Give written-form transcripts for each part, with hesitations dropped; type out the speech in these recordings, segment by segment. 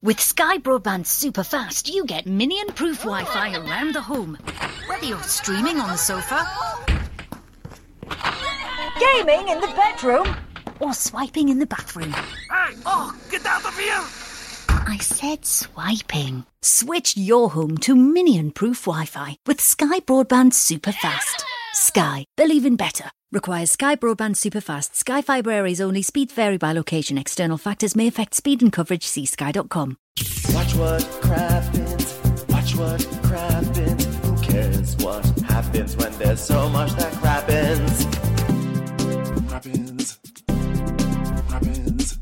With Sky Broadband Superfast, you get minion-proof Wi-Fi around the home. Whether you're streaming on the sofa, gaming in the bedroom, or swiping in the bathroom. Hey! Oh, get out of here! I said swiping. Switch your home to minion-proof Wi-Fi with Sky Broadband Superfast. Sky. Believe in better. Requires Sky Broadband Superfast. Sky Fibre areas only. Speeds vary by location. External factors may affect speed and coverage. See sky.com. Watch what crappens. Watch what crappens. Who cares what happens when there's so much that crappens? Crappens. Crappens.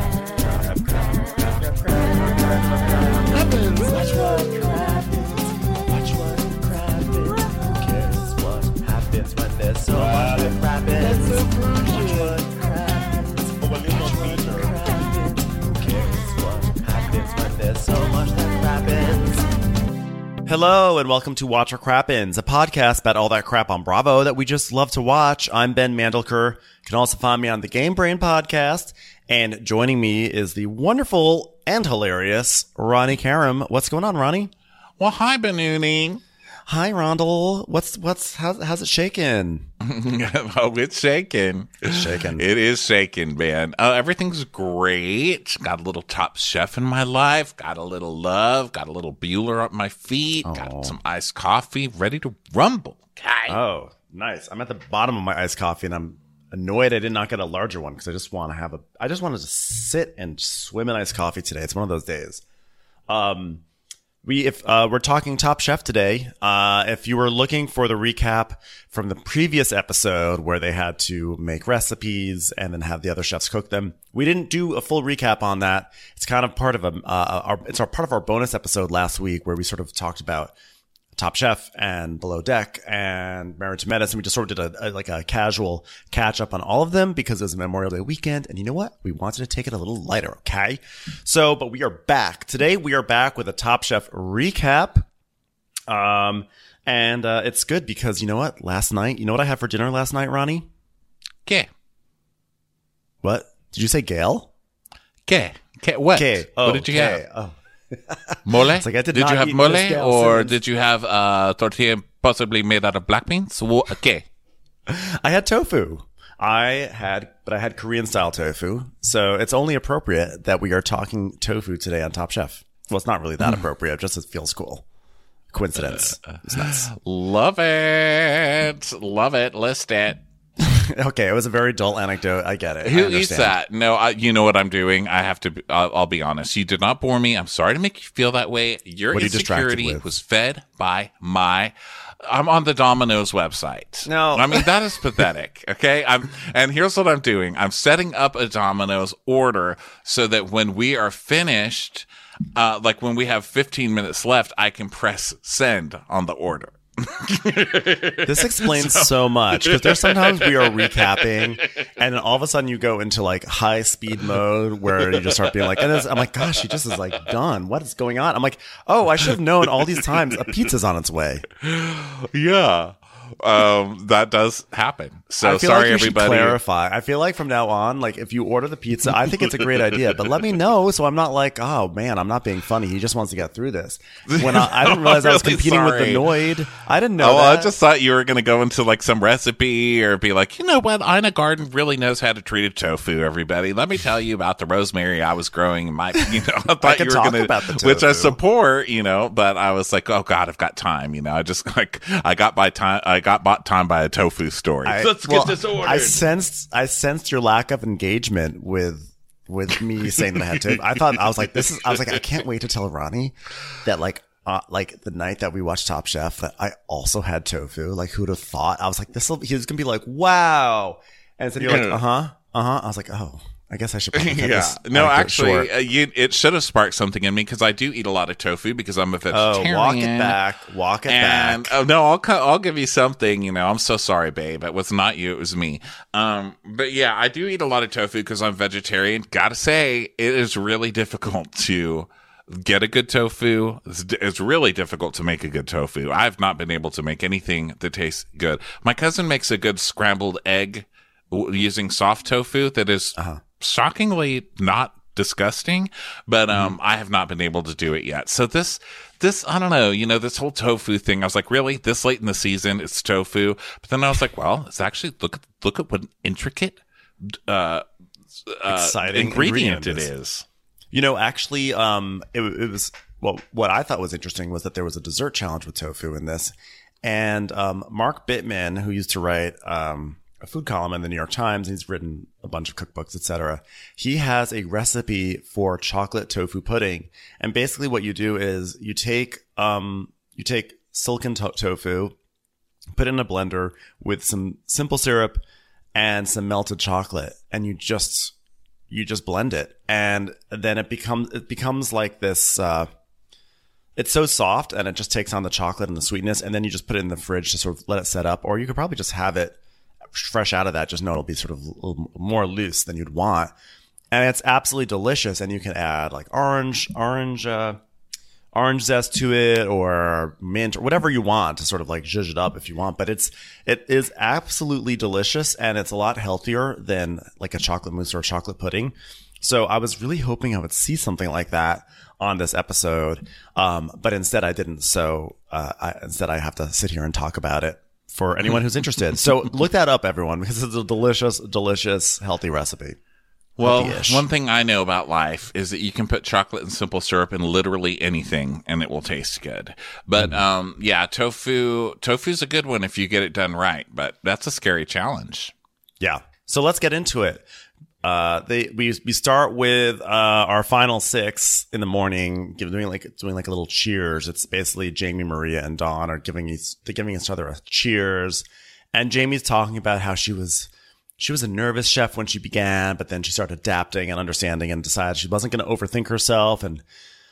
Crappens. Watch what crappens. Watch what crappens. Who cares what happens when there's so much that crappens? Watch what crappens. Watch what crappens. Who cares what happens when there's so much that crappens? Hello and welcome to Watch What Crappens, a podcast about all that crap on Bravo that we just love to watch. I'm Ben Mandelker. You can also find me on the Game Brain podcast. And joining me is the wonderful and hilarious Ronnie Karam. What's going on, Ronnie? Well, hi, Benuni. Hi, Rondell. How's it shaking? Oh, it's shaking. It's shaking. It is shaking, man. Everything's great. Got a little Top Chef in my life. Got a little love. Got a little Bueller up my feet. Oh. Got some iced coffee. Ready to rumble. Okay. Oh, nice. I'm at the bottom of my iced coffee, and I'm annoyed I did not get a larger one because I just wanted to sit and swim in iced coffee today. It's one of those days. We're talking Top Chef today. If you were looking for the recap from the previous episode where they had to make recipes and then have the other chefs cook them, we didn't do a full recap on that. It's kind of part of part of our bonus episode last week where we sort of talked about Top Chef and Below Deck and Married to Medicine. We just sort of did a casual catch up on all of them because it was a Memorial Day weekend. And you know what? We wanted to take it a little lighter. Okay. But we are back today. We are back with a Top Chef recap. And it's good because you know what? Last night, you know what I had for dinner last night, Ronnie? Okay. What? Did you say Gail? Okay. What? Okay. Oh, what did you have? Oh. Mole? It's like I did you not have eat mole Miss Gail or Simmons. did you have tortilla possibly made out of black beans? Okay. I had tofu. But I had Korean style tofu. So it's only appropriate that we are talking tofu today on Top Chef. Well, it's not really that appropriate. Just it feels cool. Coincidence. It's nice. Love it. Love it. List it. Okay, it was a very dull anecdote. I get it. Who I eats understand. that? No, you know what I'm doing. I have to. I'll be honest. You did not bore me. I'm sorry to make you feel that way. Your What are you distracted insecurity with? was fed by my. I'm on the Domino's website. No. I mean that is pathetic. Okay, and here's what I'm doing. I'm setting up a Domino's order so that when we are finished, like when we have 15 minutes left, I can press send on the order. This explains so much because there's sometimes we are recapping and then all of a sudden you go into like high speed mode where you just start being like, I'm like, gosh, he just is like done. What is going on? I'm like, oh, I should have known all these times a pizza's on its way. Yeah. That does happen. So I feel sorry, like you should everybody. clarify. I feel like from now on, like if you order the pizza, I think it's a great idea, but let me know so I'm not like, oh man, I'm not being funny. He just wants to get through this. When I didn't realize I was really competing with sorry. the Noid. I didn't know Oh, that. I just thought you were going to go into like some recipe or be like, you know what? Ina Garden really knows how to treat a tofu, everybody. Let me tell you about the rosemary I was growing in my, I thought can you were talk going about the to, which I tofu. support, but I was like, oh God, I've got time. I just like, I got bought time by a tofu story. Let's get this ordered. I sensed your lack of engagement with me saying that I had to. I was like, I can't wait to tell Ronnie that like the night that we watched Top Chef that I also had tofu. Like who'd have thought? I was like, he was gonna be like, wow. And so you're like, I was like, oh, I guess I should probably cut Yeah. this No, anecdote actually, short. it should have sparked something in me because I do eat a lot of tofu because I'm a vegetarian. Oh, walk it And back. oh no, I'll give you something. I'm so sorry, babe. It was not you. It was me. But yeah, I do eat a lot of tofu because I'm vegetarian. Gotta say, it is really difficult to get a good tofu. It's really difficult to make a good tofu. I've not been able to make anything that tastes good. My cousin makes a good scrambled egg using soft tofu that is shockingly not disgusting, but I have not been able to do it yet. So this I don't know, this whole tofu thing, I was like, really, this late in the season it's tofu? But then I was like, well, it's actually look at what an intricate exciting ingredient it is. Actually, it was, well, what I thought was interesting was that there was a dessert challenge with tofu in this. And Mark Bittman, who used to write a food column in the New York Times, he's written a bunch of cookbooks, etc. He has a recipe for chocolate tofu pudding. And basically what you do is you take silken tofu, put it in a blender with some simple syrup and some melted chocolate, and you just blend it. And then it becomes like this, it's so soft and it just takes on the chocolate and the sweetness. And then you just put it in the fridge to sort of let it set up, or you could probably just have it fresh out of that. Just know it'll be sort of a little more loose than you'd want. And it's absolutely delicious. And you can add like orange zest to it, or mint, or whatever you want to sort of like zhuzh it up if you want. But it is absolutely delicious, and it's a lot healthier than like a chocolate mousse or a chocolate pudding. So I was really hoping I would see something like that on this episode. But instead I didn't. So instead I have to sit here and talk about it for anyone who's interested. So look that up, everyone, because it's a delicious, delicious, healthy recipe. Well, one thing I know about life is that you can put chocolate and simple syrup in literally anything and it will taste good. But tofu's a good one if you get it done right, but that's a scary challenge. Yeah. So let's get into it. We start with our final six in the morning, doing like a little cheers. It's basically Jamie, Maria, and Dawn are giving each other a cheers. And Jamie's talking about how she was a nervous chef when she began, but then she started adapting and understanding and decided she wasn't going to overthink herself. And,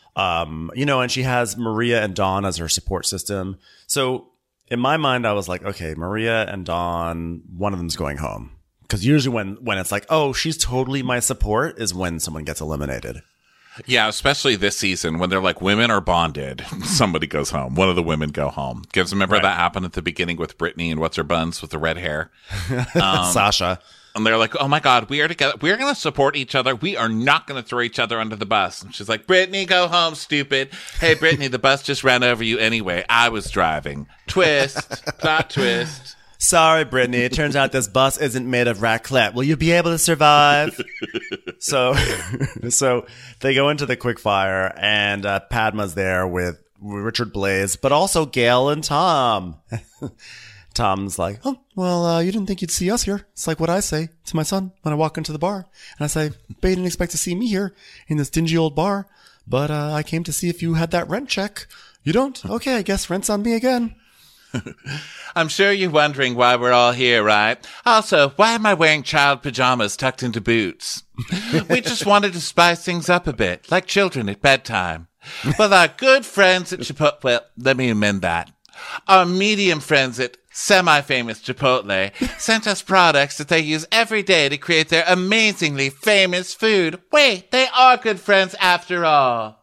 and she has Maria and Dawn as her support system. So in my mind, I was like, okay, Maria and Dawn, one of them's going home. Because usually when it's like, oh, she's totally my support, is when someone gets eliminated. Yeah, especially this season when they're like, women are bonded. Somebody goes home. One of the women go home. Because remember that happened at the beginning with Brittany and what's her buns with the red hair? Sasha. And they're like, oh my God, we are together. We're going to support each other. We are not going to throw each other under the bus. And she's like, Brittany, go home, stupid. Hey, Brittany, the bus just ran over you anyway. I was driving. Twist. Plot twist. Sorry, Brittany. It turns out this bus isn't made of raclette. Will you be able to survive? So they go into the quickfire, and Padma's there with Richard Blaze, but also Gail and Tom. Tom's like, oh, well, you didn't think you'd see us here. It's like what I say to my son when I walk into the bar. And I say, but you didn't expect to see me here in this dingy old bar. But I came to see if you had that rent check. You don't? Okay, I guess rent's on me again. I'm sure you're wondering why we're all here, right? Also, why am I wearing child pajamas tucked into boots? We just wanted to spice things up a bit, like children at bedtime. Well, our good friends at Chipotle, well, let me amend that. Our medium friends at semi-famous Chipotle sent us products that they use every day to create their amazingly famous food. Wait, they are good friends after all.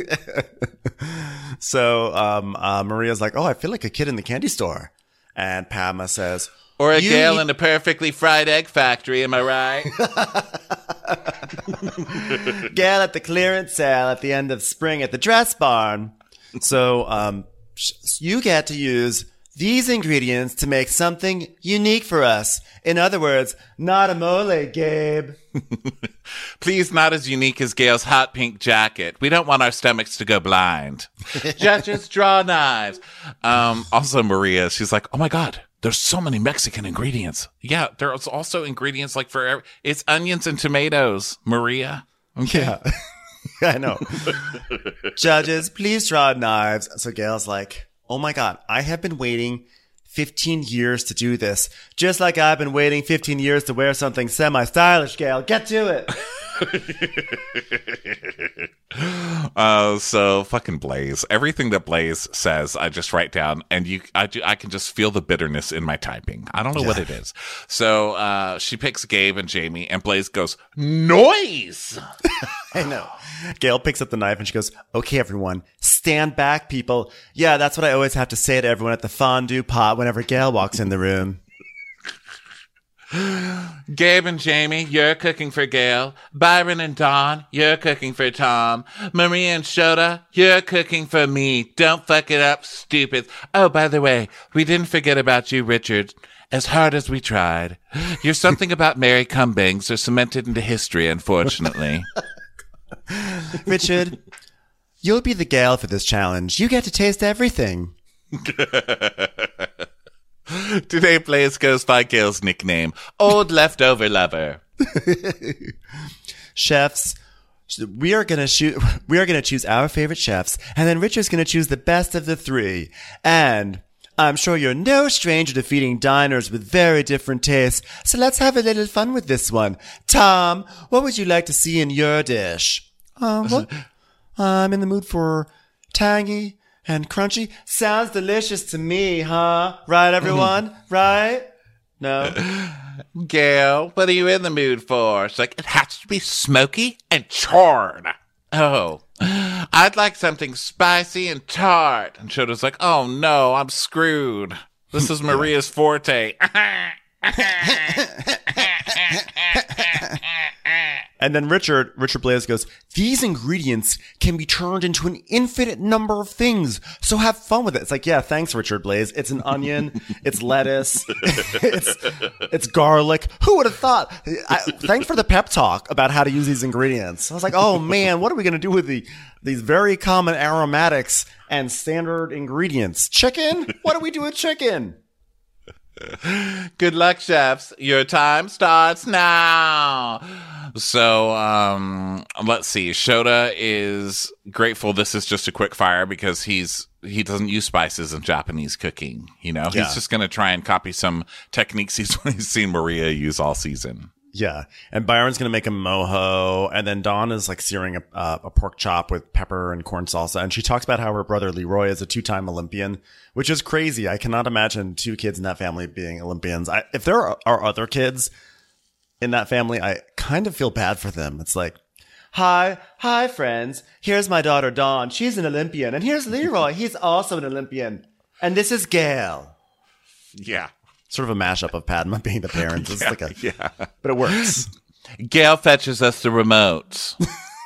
So Maria's like, oh, I feel like a kid in the candy store. And Padma says, or a Gail in a perfectly fried egg factory, am I right? Gail at the clearance sale at the end of spring at the dress barn. So you get to use these ingredients to make something unique for us. In other words, not a mole, Gabe. Please, not as unique as Gail's hot pink jacket. We don't want our stomachs to go blind. Judges, draw knives. Also, Maria, she's like, oh my God, there's so many Mexican ingredients. Yeah, there's also ingredients like it's onions and tomatoes, Maria. Okay. Yeah. I know. Judges, please draw knives. So Gail's like, oh my God, I have been waiting 15 years to do this. Just like I've been waiting 15 years to wear something semi-stylish, Gail. Get to it. So fucking Blaze. Everything that Blaze says, I just write down, and I can just feel the bitterness in my typing. I don't know what it is. So she picks Gabe and Jamie, and Blaze goes, noise! I know. Gail picks up the knife and she goes, okay, everyone, stand back, people. Yeah, that's what I always have to say to everyone at the fondue pot whenever Gail walks in the room. Gabe and Jamie, you're cooking for Gail. Byron and Dawn, you're cooking for Tom. Maria and Shota, you're cooking for me. Don't fuck it up, stupid. Oh, by the way, we didn't forget about you, Richard. As hard as we tried. You're something about Mary Cumbangs are cemented into history, unfortunately. Richard, you'll be the Gale for this challenge. You get to taste everything. Today Blaze goes by Gail's nickname, Old Leftover Lover. Chefs, we are gonna choose our favorite chefs, and then Richard's gonna choose the best of the three. And I'm sure you're no stranger to feeding diners with very different tastes, so let's have a little fun with this one. Tom, what would you like to see in your dish? What? I'm in the mood for tangy and crunchy. Sounds delicious to me, huh? Right, everyone? Right? No? Gail, what are you in the mood for? It's like, it has to be smoky and charred. Oh, I'd like something spicy and tart. And Shota's like, oh no, I'm screwed. This is Maria's forte. And then Richard Blaze goes, these ingredients can be turned into an infinite number of things, so have fun with it. It's like, yeah, thanks, Richard Blaze. It's an onion, it's lettuce, it's garlic. Who would have thought? Thanks for the pep talk about how to use these ingredients. I was like, oh man, what are we going to do with these very common aromatics and standard ingredients? Chicken? What do we do with chicken? Good luck, chefs. Your time starts now. So, let's see. Shota is grateful this is just a quick fire because he doesn't use spices in Japanese cooking. You know, he's just going to try and copy some techniques he's seen Maria use all season. Yeah. And Byron's going to make a mojo. And then Dawn is like searing a pork chop with pepper and corn salsa. And she talks about how her brother Leroy is a 2-time Olympian, which is crazy. I cannot imagine 2 kids in that family being Olympians. If there are other kids in that family, I kind of feel bad for them. It's like, hi friends. Here's my daughter Dawn. She's an Olympian. And here's Leroy. He's also an Olympian. And this is Gail. Yeah. Sort of a mashup of Padma being the parents. It's but it works. Gail fetches us the remotes.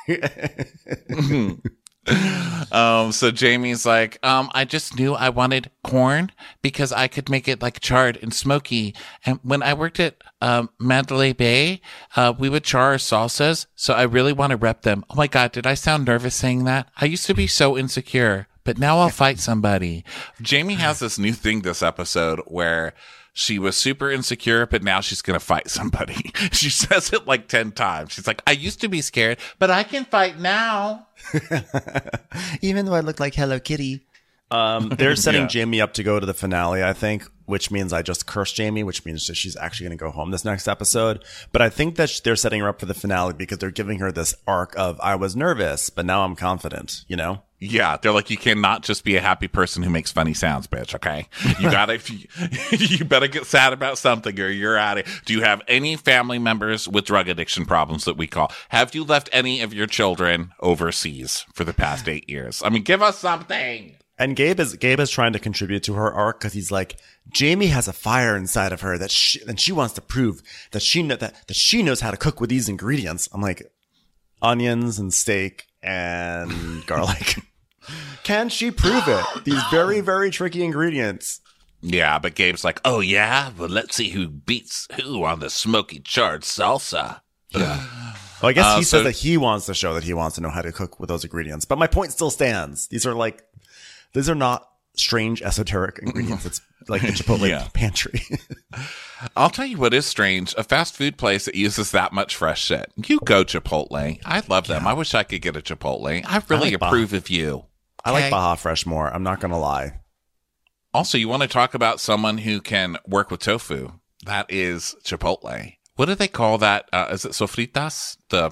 So Jamie's like, I just knew I wanted corn because I could make it like charred and smoky. And when I worked at Mandalay Bay, we would char our salsas. So I really want to rep them. Oh my God, did I sound nervous saying that? I used to be so insecure, but now I'll fight somebody. Jamie has this new thing this episode where she was super insecure, but now she's going to fight somebody. She says it like 10 times. She's like, I used to be scared, but I can fight now. Even though I look like Hello Kitty. They're setting Jamie up to go to the finale, I think, which means I just cursed Jamie, which means that she's actually going to go home this next episode. But I think that they're setting her up for the finale because they're giving her this arc of, I was nervous, but now I'm confident, you know? Yeah, they're like, you cannot just be a happy person who makes funny sounds, bitch, okay? You gotta, you better get sad about something or you're out of. Do you have any family members with drug addiction problems that we call? Have you left any of your children overseas for the past 8 years? I mean, give us something. And Gabe is trying to contribute to her arc because he's like, Jamie has a fire inside of her and she wants to prove that she knows how to cook with these ingredients. I'm like, onions and steak and garlic. Can she prove it? These very, very tricky ingredients. Yeah, but Gabe's like, oh yeah? Well, let's see who beats who on the smoky charred salsa. Yeah. Well, I guess he says that he wants to show that he wants to know how to cook with those ingredients. But my point still stands. These are not strange, esoteric ingredients. It's like the Chipotle pantry. I'll tell you what is strange. A fast food place that uses that much fresh shit. You go Chipotle. I love them. I wish I could get a Chipotle. I really approve of you. I like Baja Fresh more. I'm not going to lie. Also, you want to talk about someone who can work with tofu. That is Chipotle. What do they call that? Is it sofritas?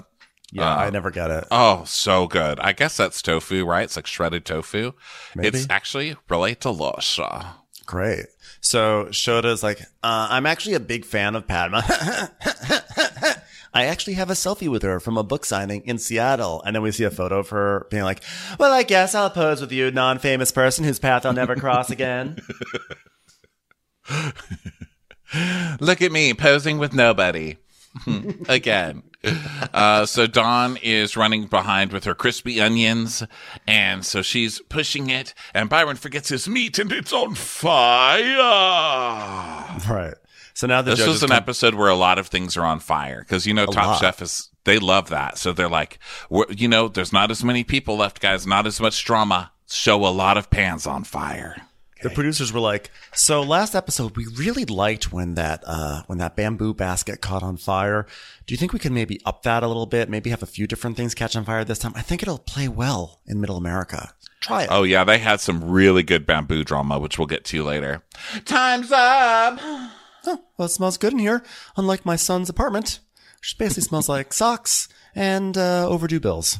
I never get it. Oh, so good. I guess that's tofu, right? It's like shredded tofu. Maybe. It's actually really delicious. Great. So Shota's like, I'm actually a big fan of Padma. I actually have a selfie with her from a book signing in Seattle. And then we see a photo of her being like, well, I guess I'll pose with you, non-famous person whose path I'll never cross again. Look at me posing with nobody. Again. So Dawn is running behind with her crispy onions, and so she's pushing it, and Byron forgets his meat, and it's on fire. Right. So now this was an episode where a lot of things are on fire, because, Top Chef they love that. So they're like, there's not as many people left, guys, not as much drama. Show a lot of pans on fire. The producers were like, so last episode, we really liked when that bamboo basket caught on fire. Do you think we can maybe up that a little bit? Maybe have a few different things catch on fire this time? I think it'll play well in Middle America. Try it. Oh, yeah. They had some really good bamboo drama, which we'll get to later. Time's up. Oh, well, it smells good in here. Unlike my son's apartment, which basically smells like socks and overdue bills.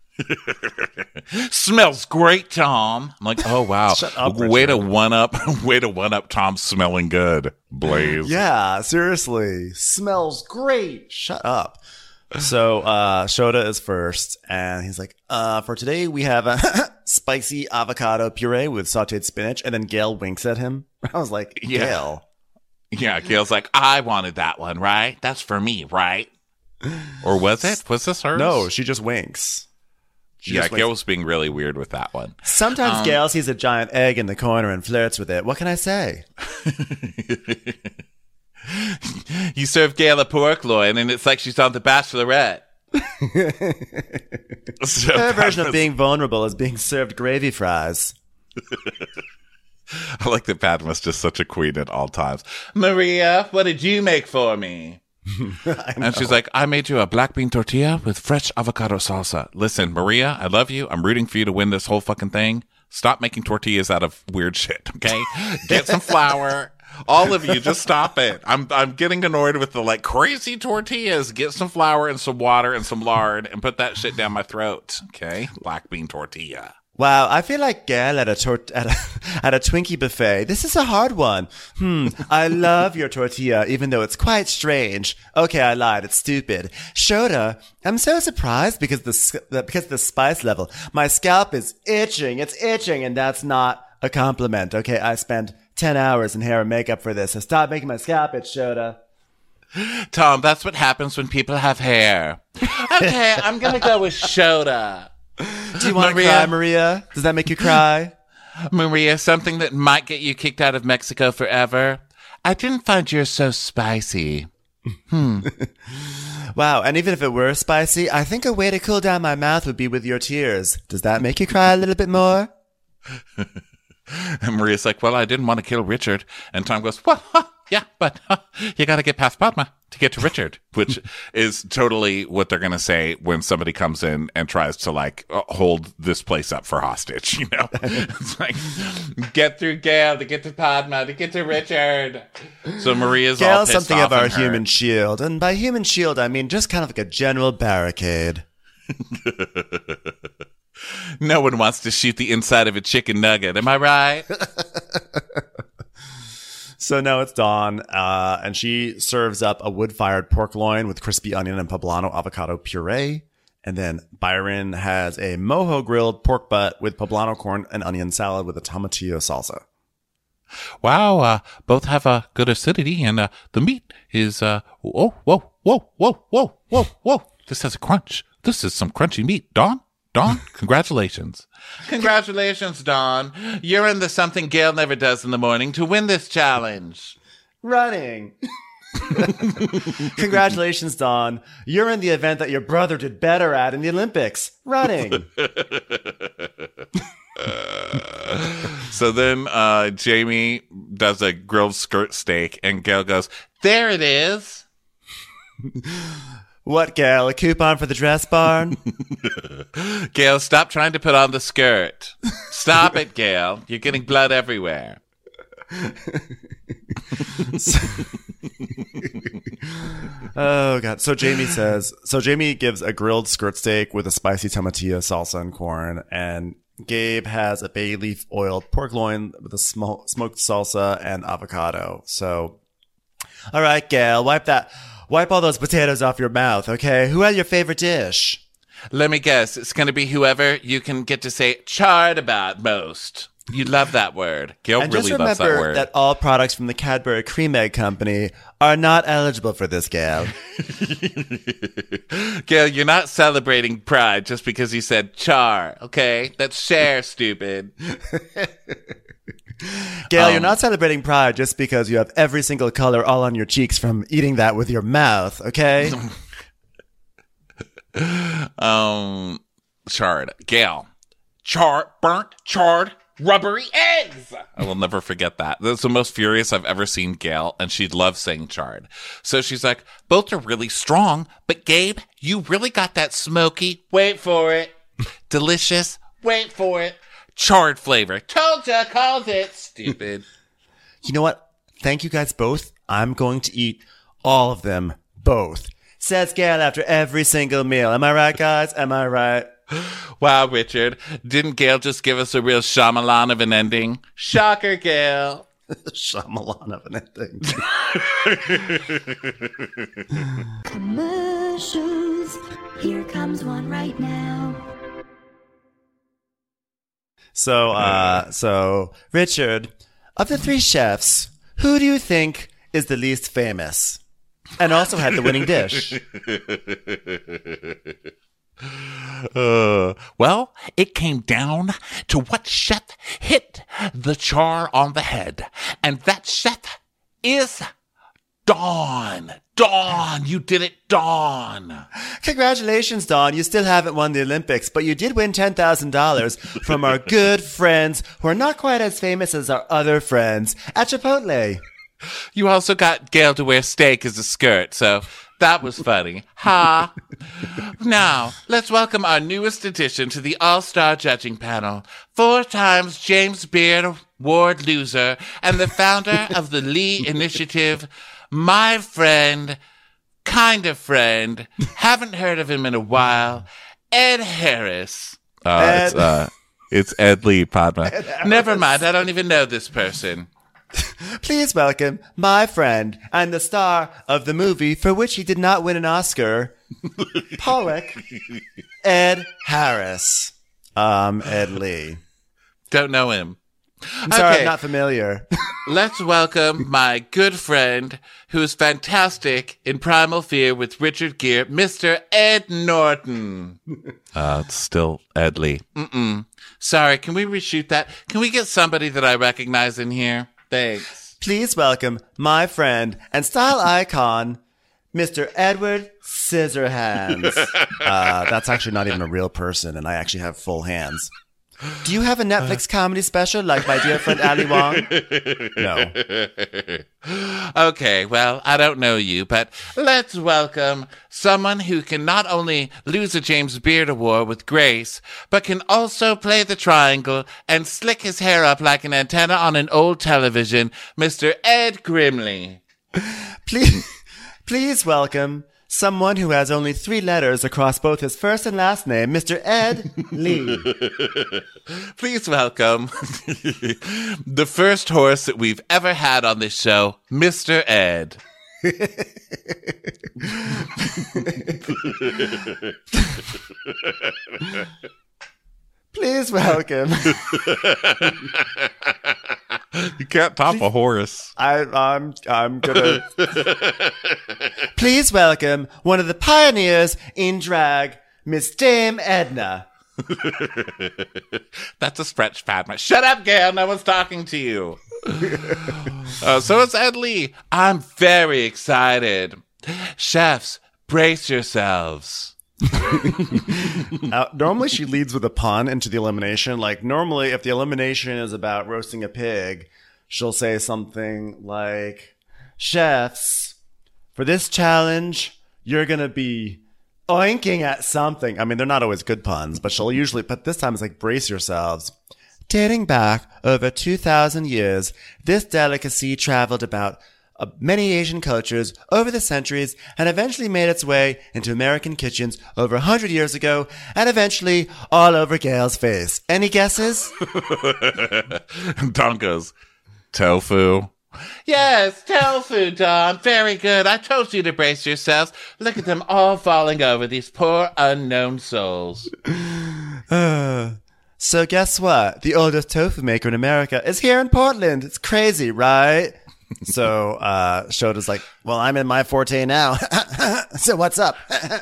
Smells great, Tom. I'm like, oh wow. Shut up, way to one up Tom smelling good, Blaze. Yeah, seriously. Smells great. Shut up. So Shota is first, and he's like, for today we have a spicy avocado puree with sauteed spinach, and then Gail winks at him. I was like, Gail. Yeah, Gail's like, I wanted that one, right? That's for me, right? Or was it? Was this hers? No, she just winks. Gail was being really weird with that one. Sometimes Gail sees a giant egg in the corner and flirts with it. What can I say? You serve Gail a pork loin, and it's like she's on The Bachelorette. Her version of being vulnerable is being served gravy fries. I like that Padma's just such a queen at all times. Maria, what did you make for me? And she's like, I made you a black bean tortilla with fresh avocado salsa. Listen, Maria, I love you. I'm rooting for you to win this whole fucking thing. Stop making tortillas out of weird shit, okay? Get some flour. All of you, just stop it. I'm getting annoyed with the crazy tortillas. Get some flour and some water and some lard and put that shit down my throat, okay? Black bean tortilla. Wow, I feel like Gail at a Twinkie buffet. This is a hard one. I love your tortilla, even though it's quite strange. Okay, I lied. It's stupid. Shota, I'm so surprised because the spice level. My scalp is itching. It's itching, and that's not a compliment. Okay, I spent 10 hours in hair and makeup for this, so stop making my scalp itch, Shota. Tom, that's what happens when people have hair. Okay, I'm gonna go with Shota. Do you want to cry, Maria? Does that make you cry? Maria, something that might get you kicked out of Mexico forever. I didn't find yours so spicy. Wow, and even if it were spicy, I think a way to cool down my mouth would be with your tears. Does that make you cry a little bit more? And Maria's like, well, I didn't want to kill Richard. And Tom goes, well, yeah, but you got to get past Padma to get to Richard, which is totally what they're going to say when somebody comes in and tries to hold this place up for hostage, It's like, get through Gail to get to Padma to get to Richard. So Maria's all Gail's pissed something off of our at her. human shield. And by human shield, I mean just kind of like a general barricade. No one wants to shoot the inside of a chicken nugget. Am I right? So now it's Dawn, and she serves up a wood-fired pork loin with crispy onion and poblano avocado puree. And then Byron has a mojo grilled pork butt with poblano corn and onion salad with a tomatillo salsa. Wow, both have a good acidity, and the meat is, whoa. This has a crunch. This is some crunchy meat. Dawn, congratulations. Congratulations, Dawn. You're in the something Gail never does in the morning to win this challenge. Running. Congratulations, Dawn. You're in the event that your brother did better at in the Olympics. Running. So then Jamie does a grilled skirt steak, and Gail goes, there it is. What, Gail? A coupon for the dress barn? Gail, stop trying to put on the skirt. Stop it, Gail. You're getting blood everywhere. Oh, God. So Jamie gives a grilled skirt steak with a spicy tomatillo salsa and corn, and Gabe has a bay leaf oiled pork loin with a smoked salsa and avocado. So, all right, Gail, wipe all those potatoes off your mouth, okay? Who had your favorite dish? Let me guess. It's going to be whoever you can get to say charred about most. You love that word. Gail And really just loves that remember word. that all products from the Cadbury Cream Egg Company are not eligible for this, Gail. Gail, you're not celebrating Pride just because you said char, okay? That's share, stupid. Gail, you're not celebrating Pride just because you have every single color all on your cheeks from eating that with your mouth, okay? Charred. Gail. Burnt, charred, rubbery eggs. I will never forget that. That's the most furious I've ever seen Gail, and she loves saying charred. So she's like, both are really strong, but Gabe, you really got that smoky, wait for it, delicious, wait for it, charred flavor. Told ya, called it, stupid. You know what? Thank you guys both. I'm going to eat all of them, both. Says Gail after every single meal. Am I right, guys? Am I right? Wow, Richard. Didn't Gail just give us a real Shyamalan of an ending? Shocker, Gail. Shyamalan of an ending. Commercials. Here comes one right now. So, Richard, of the three chefs, who do you think is the least famous? And also had the winning dish. Well, it came down to what chef hit the char on the head. And that chef is Dawn. Dawn, you did it, Dawn. Congratulations, Dawn. You still haven't won the Olympics, but you did win $10,000 from our good friends who are not quite as famous as our other friends at Chipotle. You also got Gail to wear steak as a skirt, so that was funny. Ha! Now, let's welcome our newest addition to the All-Star Judging Panel. 4 times James Beard Award loser and the founder of the Lee Initiative, my friend, kind of friend, haven't heard of him in a while, Ed Harris. It's Ed Lee, Padma. Never mind, I don't even know this person. Please welcome my friend and the star of the movie for which he did not win an Oscar, Pollock, Ed Harris. Ed Lee. Don't know him. I'm sorry, I'm not familiar. Let's welcome my good friend who is fantastic in Primal Fear with Richard Gere, Mr. Ed Norton. It's still Ed Lee. Sorry, can we reshoot that? Can we get somebody that I recognize in here? Thanks. Please welcome my friend and style icon, Mr. Edward Scissorhands. That's actually not even a real person, and I actually have full hands. Do you have a Netflix comedy special like my dear friend Ali Wong? No. Okay, well, I don't know you, but let's welcome someone who can not only lose a James Beard Award with grace, but can also play the triangle and slick his hair up like an antenna on an old television, Mr. Ed Grimley. Please welcome someone who has only 3 letters across both his first and last name, Mr. Ed Lee. Please welcome the first horse that we've ever had on this show, Mr. Ed. Please welcome. You can't top a horse. I'm gonna. Please welcome one of the pioneers in drag, Miss Dame Edna. That's a stretch, Padma. Shut up, Gail. No one's talking to you. So it's Ed Lee. I'm very excited. Chefs, brace yourselves. Normally she leads with a pun into the elimination. Like normally if the elimination is about roasting a pig, she'll say something like, chefs, for this challenge, you're going to be oinking at something. I mean, they're not always good puns, but this time it's like, brace yourselves. Dating back over 2,000 years, this delicacy traveled about many Asian cultures over the centuries and eventually made its way into American kitchens over 100 years ago and eventually all over Gail's face. Any guesses? Don goes, tofu. Yes, tofu, Don. Very good. I told you to brace yourselves. Look at them all falling over, these poor unknown souls. So guess what? The oldest tofu maker in America is here in Portland. It's crazy, right? So Shota's like, well, I'm in my forte now. So what's up?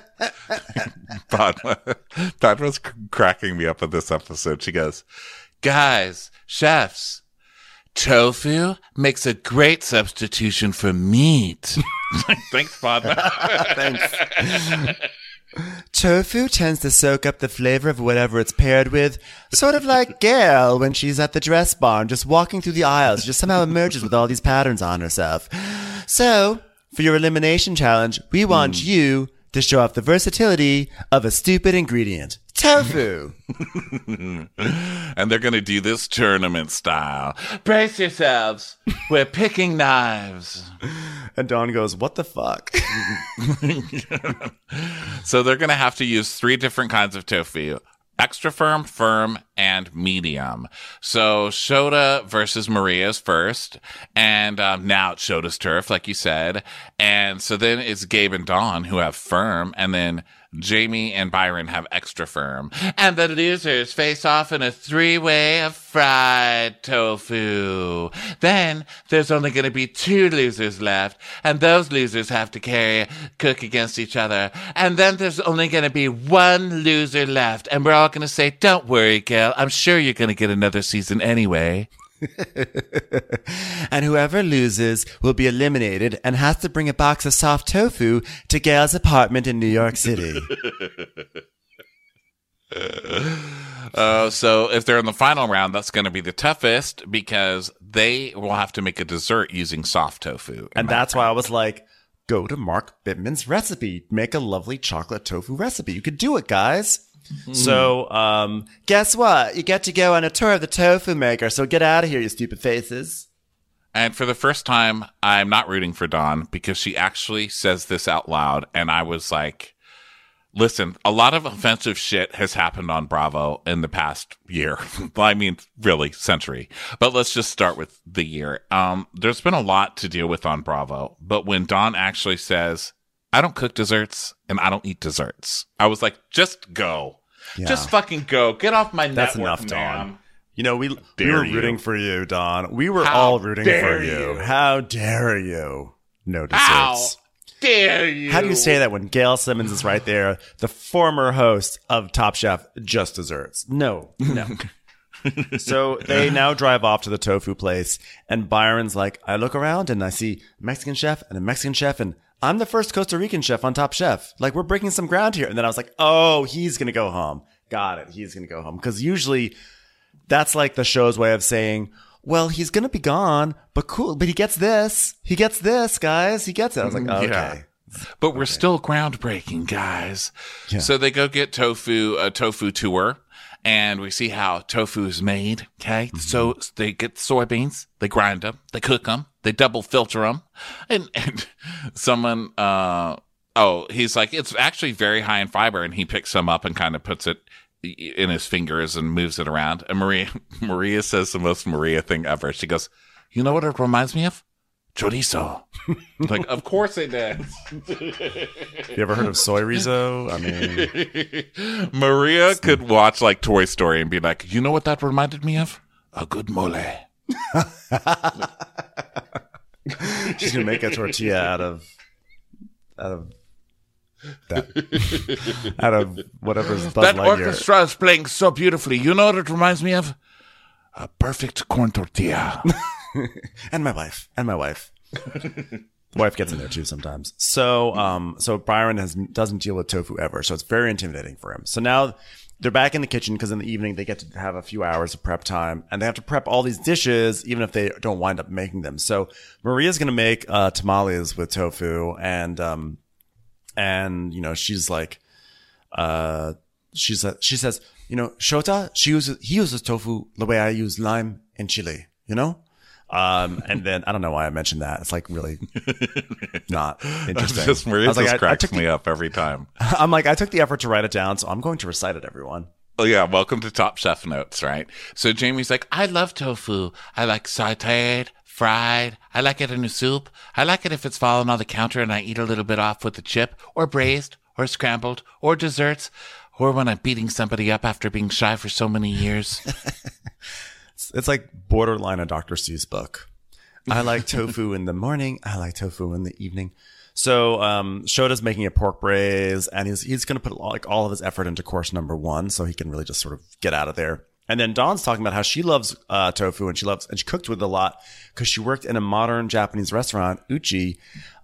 That was cracking me up in this episode. She goes, guys, chefs, tofu makes a great substitution for meat. Thanks, Padma. Thanks. Tofu tends to soak up the flavor of whatever it's paired with, sort of like Gail when she's at the dress barn, just walking through the aisles, just somehow emerges with all these patterns on herself. So, for your elimination challenge, we want you to show off the versatility of a stupid ingredient. Tofu. And they're going to do this tournament style. Brace yourselves. We're picking knives. And Dawn goes, what the fuck? So they're going to have to use 3 different kinds of tofu. Extra firm, firm, and medium. So Shota versus Maria's first. And now it's Shota's turf, like you said. And so then it's Gabe and Dawn who have firm. And then Jamie and Byron have extra firm. And the losers face off in a 3-way of fried tofu. Then there's only going to be 2 losers left. And those losers have to cook against each other. And then there's only going to be 1 loser left. And we're all going to say, don't worry, Gail. I'm sure you're going to get another season anyway. And whoever loses will be eliminated and has to bring a box of soft tofu to Gail's apartment in New York City. So if they're in the final round, that's going to be the toughest because they will have to make a dessert using soft tofu. And that's why I was like, go to Mark Bittman's recipe. Make a lovely chocolate tofu recipe. You could do it, guys. So, guess what? You get to go on a tour of the tofu maker. So get out of here, you stupid faces. And for the first time, I'm not rooting for Dawn because she actually says this out loud. And I was like, listen, a lot of offensive shit has happened on Bravo in the past year. I mean, really, century. But let's just start with the year. There's been a lot to deal with on Bravo. But when Dawn actually says, I don't cook desserts and I don't eat desserts, I was like, just go. Yeah. Just fucking go. Get off my That's network, enough, man. Dawn. You know, we were rooting for you, Dawn. We were all rooting for you. How dare you? No desserts. How dare you? How do you say that when Gail Simmons is right there, the former host of Top Chef, just desserts? No. So they now drive off to the tofu place, and Byron's like, I look around and I see a Mexican chef and a Mexican chef, and I'm the first Costa Rican chef on Top Chef. Like, we're breaking some ground here. And then I was like, oh, he's going to go home. Got it. He's going to go home. Because usually that's like the show's way of saying, well, he's going to be gone, but cool. But he gets this. He gets this, guys. He gets it. I was like, okay. Yeah. But we're still groundbreaking, guys. Yeah. So they go get a tofu tour. And we see how tofu is made, okay? Mm-hmm. So they get soybeans, they grind them, they cook them, they double filter them. And someone, he's like, it's actually very high in fiber. And he picks some up and kind of puts it in his fingers and moves it around. And Maria says the most Maria thing ever. She goes, you know what it reminds me of? Chorizo. Like, of course it does. You ever heard of soy rizo? I mean, Maria could watch like Toy Story and be like, you know what that reminded me of? A good mole. She's gonna make a tortilla out of that, out of whatever's Buzz that Lightyear. orchestra is playing so beautifully. You know what it reminds me of? A perfect corn tortilla. and my wife. The wife gets in there too sometimes. So, so Byron doesn't deal with tofu ever. So it's very intimidating for him. So now they're back in the kitchen because in the evening they get to have a few hours of prep time and they have to prep all these dishes, even if they don't wind up making them. So Maria's going to make, tamales with tofu and, you know, she's like, she says, you know, Shota, he uses tofu the way I use lime in Chile, you know? And then I don't know why I mentioned that. It's like really not interesting. Just Maria just cracks me up every time. I'm like, I took the effort to write it down, so I'm going to recite it, everyone. Oh yeah, welcome to Top Chef Notes, right? So Jamie's like, I love tofu. I like sauteed, fried. I like it in a soup. I like it if it's fallen on the counter and I eat a little bit off with the chip, or braised, or scrambled, or desserts. Or when I'm beating somebody up after being shy for so many years. It's like borderline a Dr. Seuss book. I like tofu in the morning. I like tofu in the evening. So Shota's making a pork braise, and he's going to put like all of his effort into course number 1, so he can really just sort of get out of there. And then Dawn's talking about how she loves tofu, and she cooked with it a lot because she worked in a modern Japanese restaurant, Uchi.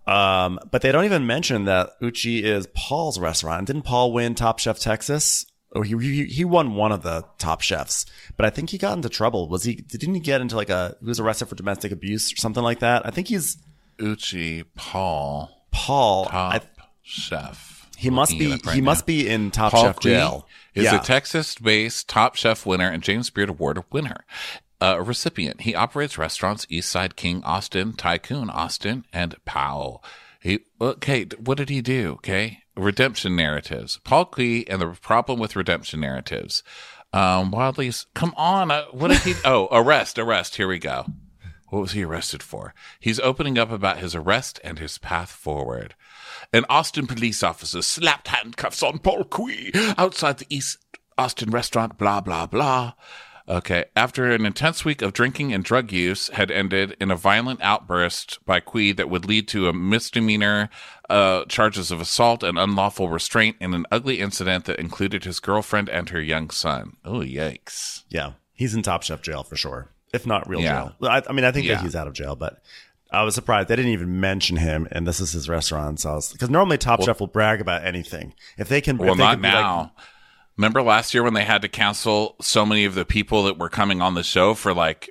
But they don't even mention that Uchi is Paul's restaurant. Didn't Paul win Top Chef Texas? Or he won one of the Top Chefs, but I think he got into trouble. Didn't he get into he was arrested for domestic abuse or something like that? I think he's Uchi Paul Top Chef. He must be in Top Paul Chef jail. Is a Texas-based Top Chef winner and James Beard Award winner. A recipient. He operates restaurants Eastside King Austin, Tycoon Austin, and Powell. What did he do? Okay. Redemption narratives. Paul Klee and the problem with redemption narratives. Wildly, come on. What did he? Oh, arrest. Here we go. What was he arrested for? He's opening up about his arrest and his path forward. An Austin police officer slapped handcuffs on Paul Klee outside the East Austin restaurant, blah, blah, blah. Okay. After an intense week of drinking and drug use had ended in a violent outburst by Klee that would lead to a misdemeanor charges of assault and unlawful restraint in an ugly incident that included his girlfriend and her young son. Oh, yikes. Yeah. He's in Top Chef jail for sure, if not real jail. I think that he's out of jail, but I was surprised. They didn't even mention him, and this is his restaurant. So because normally Top Chef will brag about anything. If they can, not now. Remember last year when they had to cancel so many of the people that were coming on the show for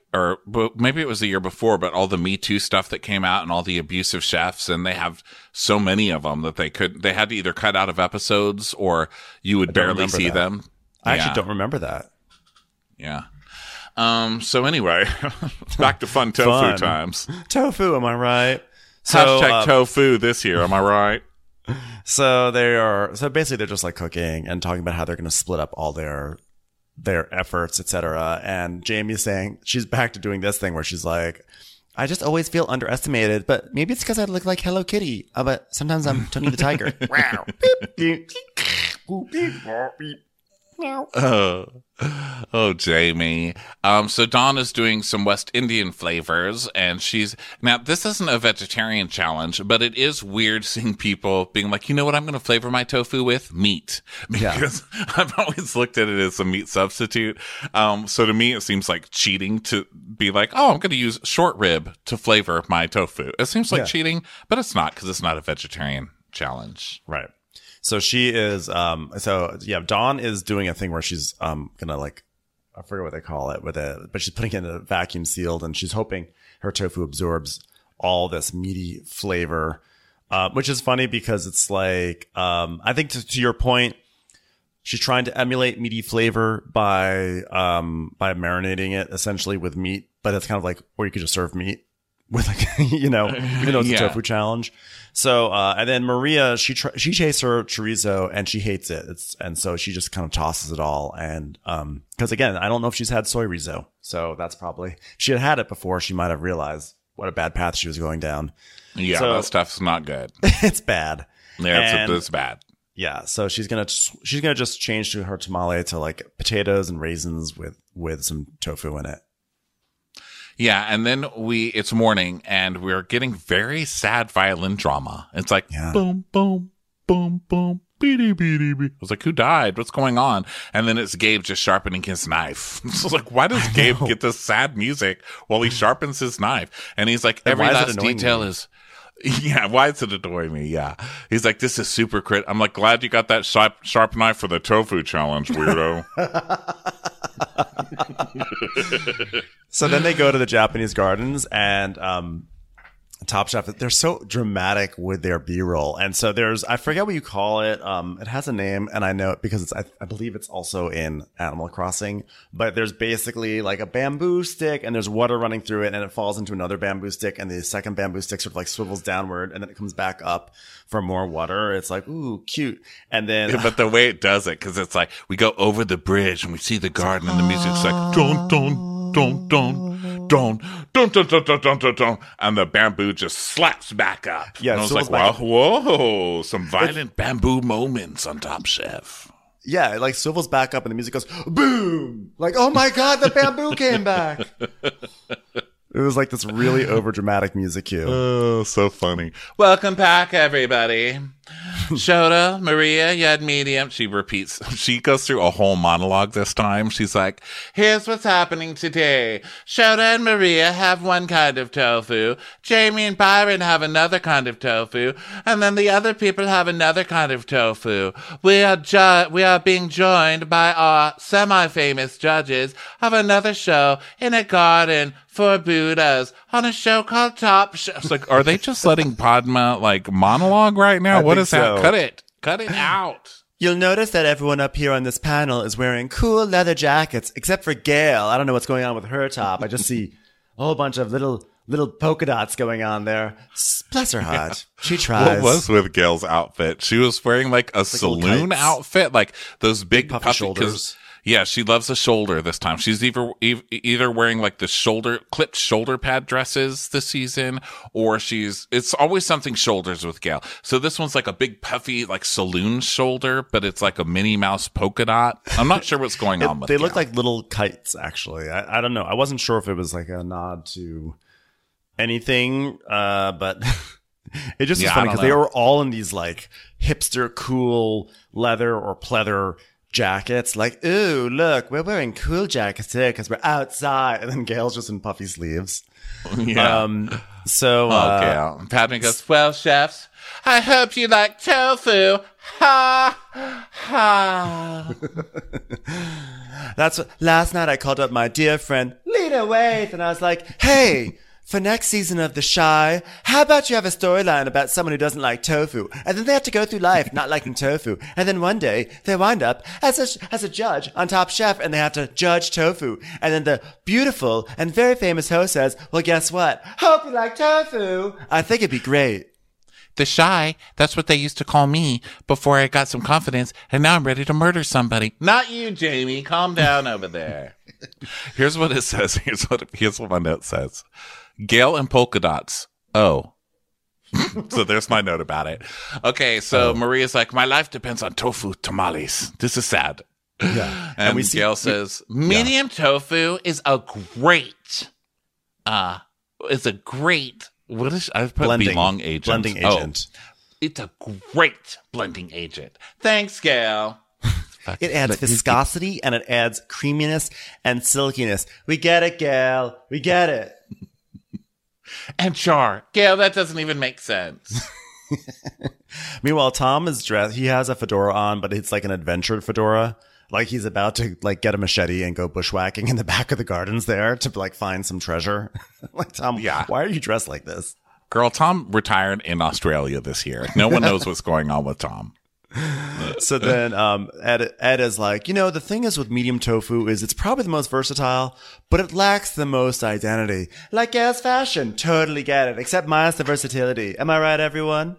maybe it was the year before, but all the Me Too stuff that came out and all the abusive chefs, and they have so many of them that they had to either cut out of episodes or you would barely see them. I actually don't remember that. Yeah. So anyway, back to fun tofu times. Tofu, am I right? Hashtag tofu this year, am I right? So basically they're just like cooking and talking about how they're going to split up all their efforts, etc. And Jamie's saying she's back to doing this thing where she's like, I just always feel underestimated, but maybe it's because I look like Hello Kitty. But sometimes I'm Tony the Tiger. Oh, Jamie. So Dawn is doing some West Indian flavors, and now this isn't a vegetarian challenge, but it is weird seeing people being like, you know what I'm going to flavor my tofu with? Meat. Because I've always looked at it as a meat substitute. So to me, it seems like cheating to be like, oh, I'm going to use short rib to flavor my tofu. It seems like cheating, but it's not, because it's not a vegetarian challenge. Right. So she is, Dawn is doing a thing where she's, gonna I forget what they call it but she's putting it in a vacuum sealed, and she's hoping her tofu absorbs all this meaty flavor, which is funny because it's like, I think to your point, she's trying to emulate meaty flavor by marinating it essentially with meat, but it's kind of like, or you could just serve meat with even though it's a tofu challenge. So, and then Maria, she tastes her chorizo and she hates it. And so she just kind of tosses it all. And, cause again, I don't know if she's had soy rizo. So that's probably, if she had it before, she might have realized what a bad path she was going down. Yeah. So, that stuff's not good. It's bad. Yeah. It's bad. Yeah. So she's going to just change to her tamale to like potatoes and raisins with some tofu in it. Yeah, and then it's morning, and we're getting very sad violin drama. It's like, boom, boom, boom, boom, beady, beady, beady. I was like, who died? What's going on? And then it's Gabe just sharpening his knife. So like, why does Gabe get this sad music while he sharpens his knife? And he's like, every last detail is... Yeah, why is it annoying me? Yeah. He's like, this is super crit. I'm like, glad you got that sharp knife for the tofu challenge, weirdo. So then they go to the Japanese gardens, and Top Chef, they're so dramatic with their B-roll. And so I forget what you call it. It has a name, and I know it because I believe it's also in Animal Crossing, but there's basically like a bamboo stick and there's water running through it, and it falls into another bamboo stick, and the second bamboo stick sort of like swivels downward, and then it comes back up for more water. It's like, ooh, cute. And then, but the way it does it, cause it's like, we go over the bridge and we see the garden and the music's like, dun, dun, dun, dun. Dun, dun, dun, dun, dun, dun, dun, dun, and the bamboo just slaps back up. Yeah, and I was like, wow, whoa, some violent bamboo moments on Top Chef. yeah, it like swivels back up and the music goes boom. Like, oh my God, the bamboo came back. It was like this really overdramatic music cue. Oh, so funny. Welcome back, everybody. Shota, Maria, you had medium. She repeats. She goes through a whole monologue this time. She's like, here's what's happening today. Shota and Maria have one kind of tofu. Jamie and Byron have another kind of tofu. And then the other people have another kind of tofu. We are being joined by our semi-famous judges of another show in a garden for Buddhas on a show called Top Chef. It's like, are they just letting Padma like monologue right now? What is that? Cut it out. You'll notice that everyone up here on this panel is wearing cool leather jackets, except for Gail. I don't know what's going on with her top. I just see a whole bunch of little polka dots going on there. Bless her heart. She tries. What was with Gail's outfit? She was wearing like a saloon outfit, like those big puffy shoulders. Yeah, she loves the shoulder this time. She's either wearing like the clipped shoulder pad dresses this season, or it's always something shoulders with Gail. So this one's like a big puffy like saloon shoulder, but it's like a Minnie Mouse polka dot. I'm not sure what's going on with They Gail. look like little kites, actually. I don't know. I wasn't sure if it was like a nod to anything, but it just is funny because they were all in these like hipster cool leather or pleather jackets. Like, ooh, look, we're wearing cool jackets today because we're outside. And then Gail's just in puffy sleeves. Yeah. Gail. Padma goes, well, chefs, I hope you like tofu. Ha, ha. That's what, last night I called up my dear friend, Lena Waithe, and I was like, hey, for next season of The Shy, how about you have a storyline about someone who doesn't like tofu? And then they have to go through life not liking tofu. And then one day they wind up as a judge on Top Chef and they have to judge tofu. And then the beautiful and very famous host says, well, guess what? Hope you like tofu. I think it'd be great. The Shy, that's what they used to call me before I got some confidence, and now I'm ready to murder somebody. Not you, Jamie. Calm down over there. Here's what it says. Here's what my note says. Gail and polka dots. Oh. So there's my note about it. Okay, so Maria's like, my life depends on tofu tamales. This is sad. Yeah. And Gail says, medium tofu is a great, what is, I've put belong agent. Blending agent. It's a great blending agent. Thanks, Gail. It adds viscosity and it adds creaminess and silkiness. We get it, Gail. We get it. And char. Gail, that doesn't even make sense. Meanwhile, Tom is dressed. He has a fedora on, but it's like an adventure fedora. Like he's about to like get a machete and go bushwhacking in the back of the gardens there to like find some treasure. Like, Tom, why are you dressed like this? Girl, Tom retired in Australia this year. No one knows what's going on with Tom. So then Ed is like, the thing is with medium tofu is it's probably the most versatile, but it lacks the most identity. Like Gail's fashion. Totally get it. Except minus the versatility. Am I right, everyone?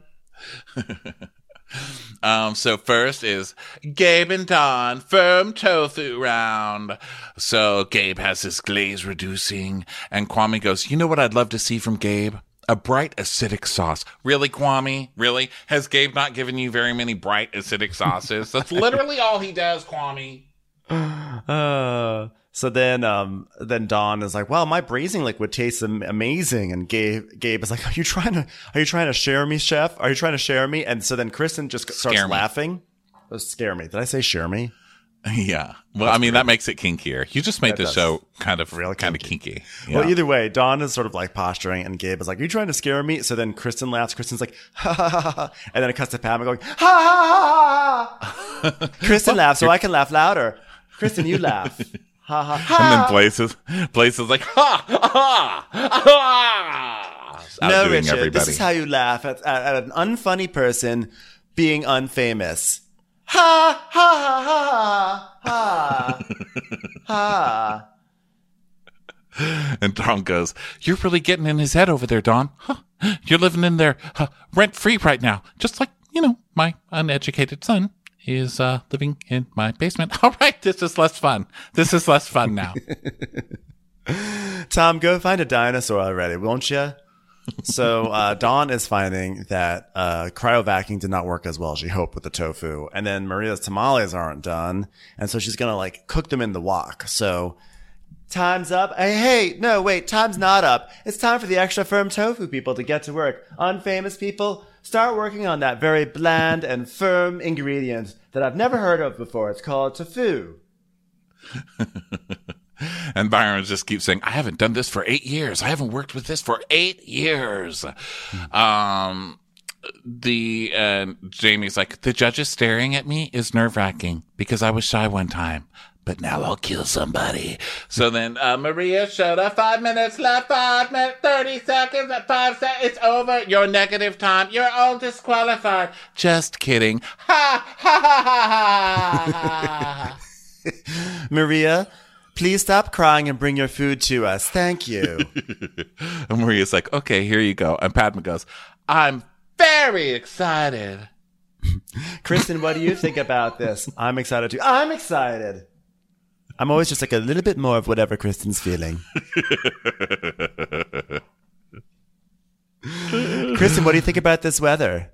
So first is Gabe and Don firm tofu round. So Gabe has his glaze reducing, and Kwame goes, you know what I'd love to see from Gabe? A bright acidic sauce. Really, Kwame? Really? Has Gabe not given you very many bright acidic sauces? That's literally all he does, Kwame. So then Dawn is like, well, my braising liquid tastes amazing. And Gabe is like, are you trying to share me, chef? Are you trying to share me? And so then Kristen just starts laughing. Scare me. Did I say share me? Yeah. Well, I mean, that makes it kinkier. You just made the show kind of kinky. Yeah. Well, either way, Dawn is sort of like posturing and Gabe is like, are you trying to scare me? So then Kristen laughs. Kristen's like, ha ha ha ha. And then it cuts to Pam going, ha ha ha ha. Kristen laughs so I can laugh louder. Kristen, you laugh. Ha ha ha. And then Blaze is like, ha ha ha. No, Richard, everybody. This is how you laugh at an unfunny person being unfamous. Ha ha ha ha ha ha. And Dawn goes, you're really getting in his head over there, Dawn. Huh. You're living in there rent-free right now. Just like, my uneducated son is living in my basement. All right, this is less fun. This is less fun now. Tom, go find a dinosaur already, won't you? So Dawn is finding that cryovacking did not work as well as she hoped with the tofu. And then Maria's tamales aren't done. And so she's going to like cook them in the wok. So time's up. Hey, no, wait, time's not up. It's time for the extra firm tofu people to get to work. Unfamous people, start working on that very bland and firm ingredient that I've never heard of before. It's called tofu. And Byron just keeps saying, I haven't done this for 8 years. I haven't worked with this for 8 years. Jamie's like, the judge is staring at me is nerve-wracking because I was shy one time, but now I'll kill somebody. So then Maria showed up. 5 minutes left, 5 minutes, 30 seconds, 5 seconds. It's over. Your negative time. You're all disqualified. Just kidding. Ha, ha, ha, ha, ha. Maria, please stop crying and bring your food to us. Thank you. And Maria's like, okay, here you go. And Padma goes, I'm very excited. Kristen, what do you think about this? I'm excited too. I'm excited. I'm always just like a little bit more of whatever Kristen's feeling. Kristen, what do you think about this weather?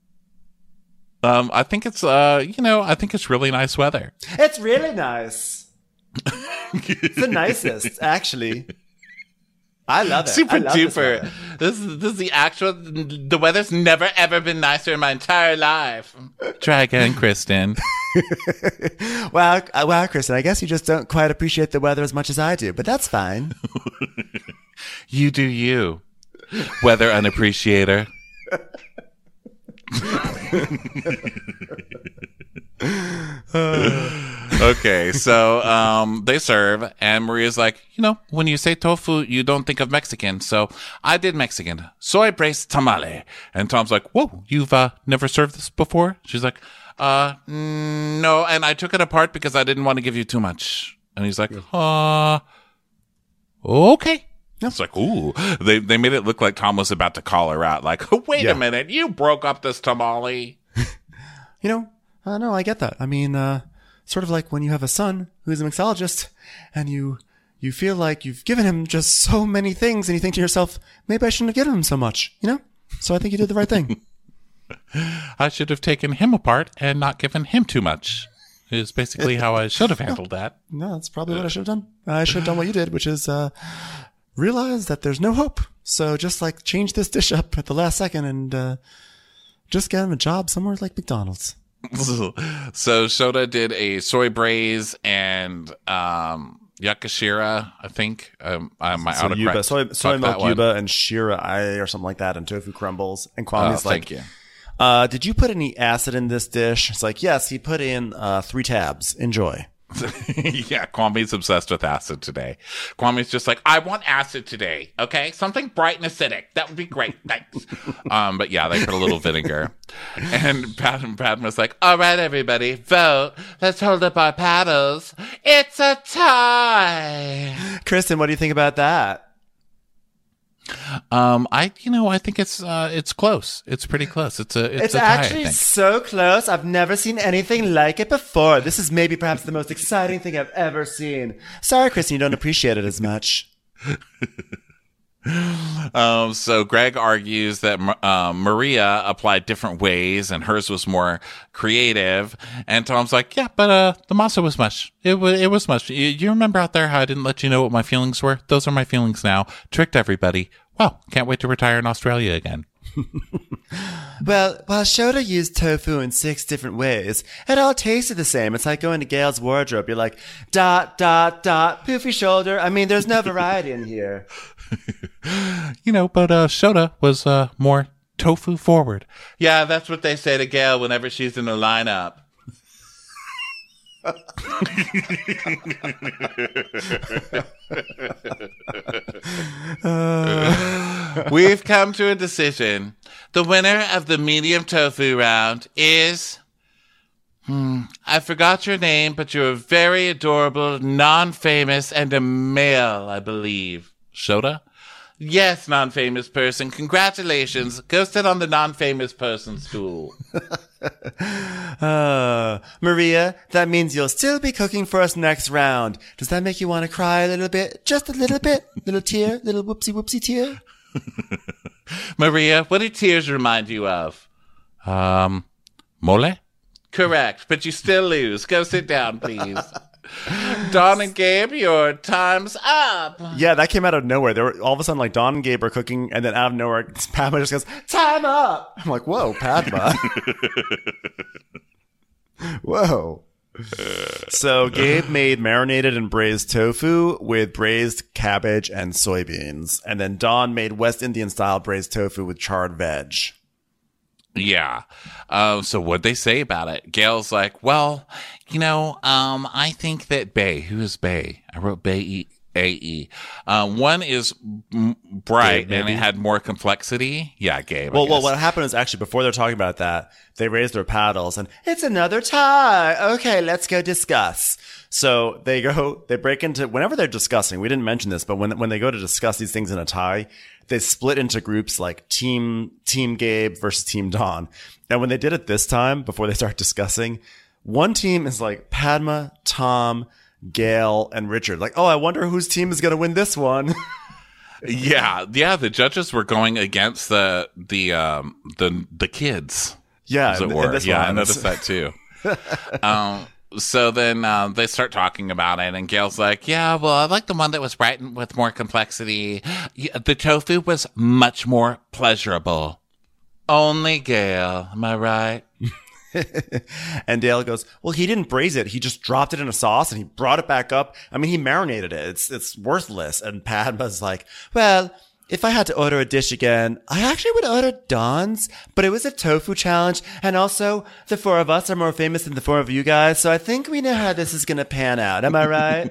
I think it's, I think it's really nice weather. It's really nice. It's the nicest, actually. I love it. Super I love duper. This is the actual, the weather's never ever been nicer in my entire life. Try again, Kristen. Wow, Kristen, I guess you just don't quite appreciate the weather as much as I do, but that's fine. You do you, weather unappreciator. Okay, so they serve, and Maria's like, when you say tofu, you don't think of Mexican, so I did Mexican. Soy braised tamale. And Tom's like, whoa, you've never served this before? She's like, no, and I took it apart because I didn't want to give you too much. And he's like, okay. It's like, ooh, they made it look like Tom was about to call her out. Like, wait a minute, you broke up this tamale. No, I get that. I mean, sort of like when you have a son who's a mixologist and you feel like you've given him just so many things and you think to yourself, maybe I shouldn't have given him so much, So I think you did the right thing. I should have taken him apart and not given him too much. Is basically how I should have handled that. No, that's probably what I should have done. I should have done what you did, which is realize that there's no hope. So just like change this dish up at the last second and just get him a job somewhere like McDonald's. So Shota did a soy braise and yakashira, I think. My autocorrect. Soy milk yuba and shira or something like that, and tofu crumbles. And Kwame's like, thank you. Did you put any acid in this dish? It's like, yes, he put in 3 tabs. Enjoy. Yeah, Kwame's obsessed with acid today. Kwame's just like, I want acid today, okay? Something bright and acidic. That would be great. Thanks. But yeah, they put a little vinegar. And Padma's like, all right, everybody, vote. Let's hold up our paddles. It's a tie. Kristen, what do you think about that? I think it's close. It's pretty close. It's a tie, actually so close. I've never seen anything like it before. This is maybe perhaps the most exciting thing I've ever seen. Sorry, Kristen, you don't appreciate it as much. So Greg argues that Maria applied different ways and hers was more creative. And Tom's like, yeah, but the masa was mush. It was mush. You remember out there how I didn't let you know what my feelings were? Those are my feelings now. Tricked everybody. Wow, can't wait to retire in Australia again. Well, while Shota used tofu in 6 different ways, it all tasted the same. It's like going to Gail's wardrobe. You're like, dot, dot, dot, poofy shoulder. I mean, there's no variety in here. But Shota was more tofu forward. Yeah, that's what they say to Gail whenever she's in the lineup. We've come to a decision. The winner of the medium tofu round is... I forgot your name, but you're very adorable, non-famous, and a male, I believe. Shota? Yes, non-famous person. Congratulations. Go sit on the non-famous person stool. Maria, that means you'll still be cooking for us next round. Does that make you want to cry a little bit? Just a little bit? Little tear? Little whoopsie tear? Maria, what do tears remind you of? Mole? Correct, but you still lose. Go sit down, please. Dawn and Gabe, your time's up. Yeah, that came out of nowhere. They were all of a sudden like Dawn and Gabe are cooking, and then out of nowhere, Padma just goes, "Time up!" I'm like, "Whoa, Padma!" Whoa. So Gabe made marinated and braised tofu with braised cabbage and soybeans, and then Dawn made West Indian style braised tofu with charred veg. Yeah. So what'd they say about it? Gail's like, well, I think that Bay, who is Bay? I wrote Bay A-E. One is bright Gabe, and it had more complexity. Yeah, Gabe. Well, what happened is actually before they're talking about that, they raised their paddles and it's another tie. Okay, let's go discuss. So they break into, whenever they're discussing, we didn't mention this, but when they go to discuss these things in a tie, they split into groups like Team Gabe versus Team Dawn. And when they did it this time, before they start discussing, one team is like Padma, Tom, Gail, and Richard. Like, oh, I wonder whose team is going to win this one. Yeah. The judges were going against the kids. Yeah, as it were. I noticed that too. So then they start talking about it, and Gail's like, yeah, well, I like the one that was bright and with more complexity. The tofu was much more pleasurable. Only Gail, am I right? And Dale goes, well, he didn't braise it. He just dropped it in a sauce, and he brought it back up. I mean, he marinated it. It's worthless. And Padma's like, well, if I had to order a dish again, I actually would order Dawn's, but it was a tofu challenge. And also, the four of us are more famous than the four of you guys, so I think we know how this is going to pan out. Am I right?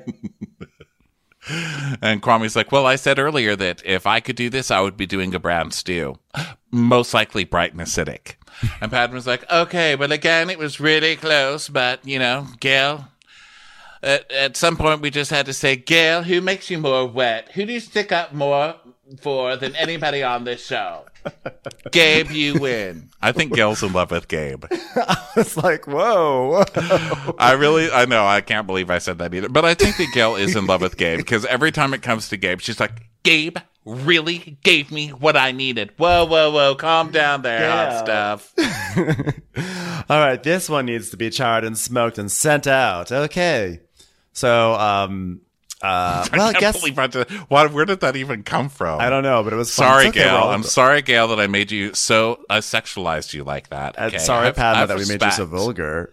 And Kwame's like, well, I said earlier that if I could do this, I would be doing a brown stew. Most likely bright and acidic. And Padma's like, okay, but again, it was really close, but, Gail, at some point we just had to say, Gail, who makes you more wet? Who do you stick up more for than anybody on this show? Gabe, you win. I think Gail's in love with Gabe. I was like, whoa. I know, I can't believe I said that either. But I think that Gail is in love with Gabe, because every time it comes to Gabe, she's like, Gabe really gave me what I needed. Whoa, calm down there, hot stuff. All right, this one needs to be charred and smoked and sent out. Okay. So, well, I guess where did that even come from? I don't know, but it was fun. Sorry, okay, Gail. I'm sorry, Gail, that I made you so sexualized you like that. Okay? Sorry, Padma, that we made you so vulgar.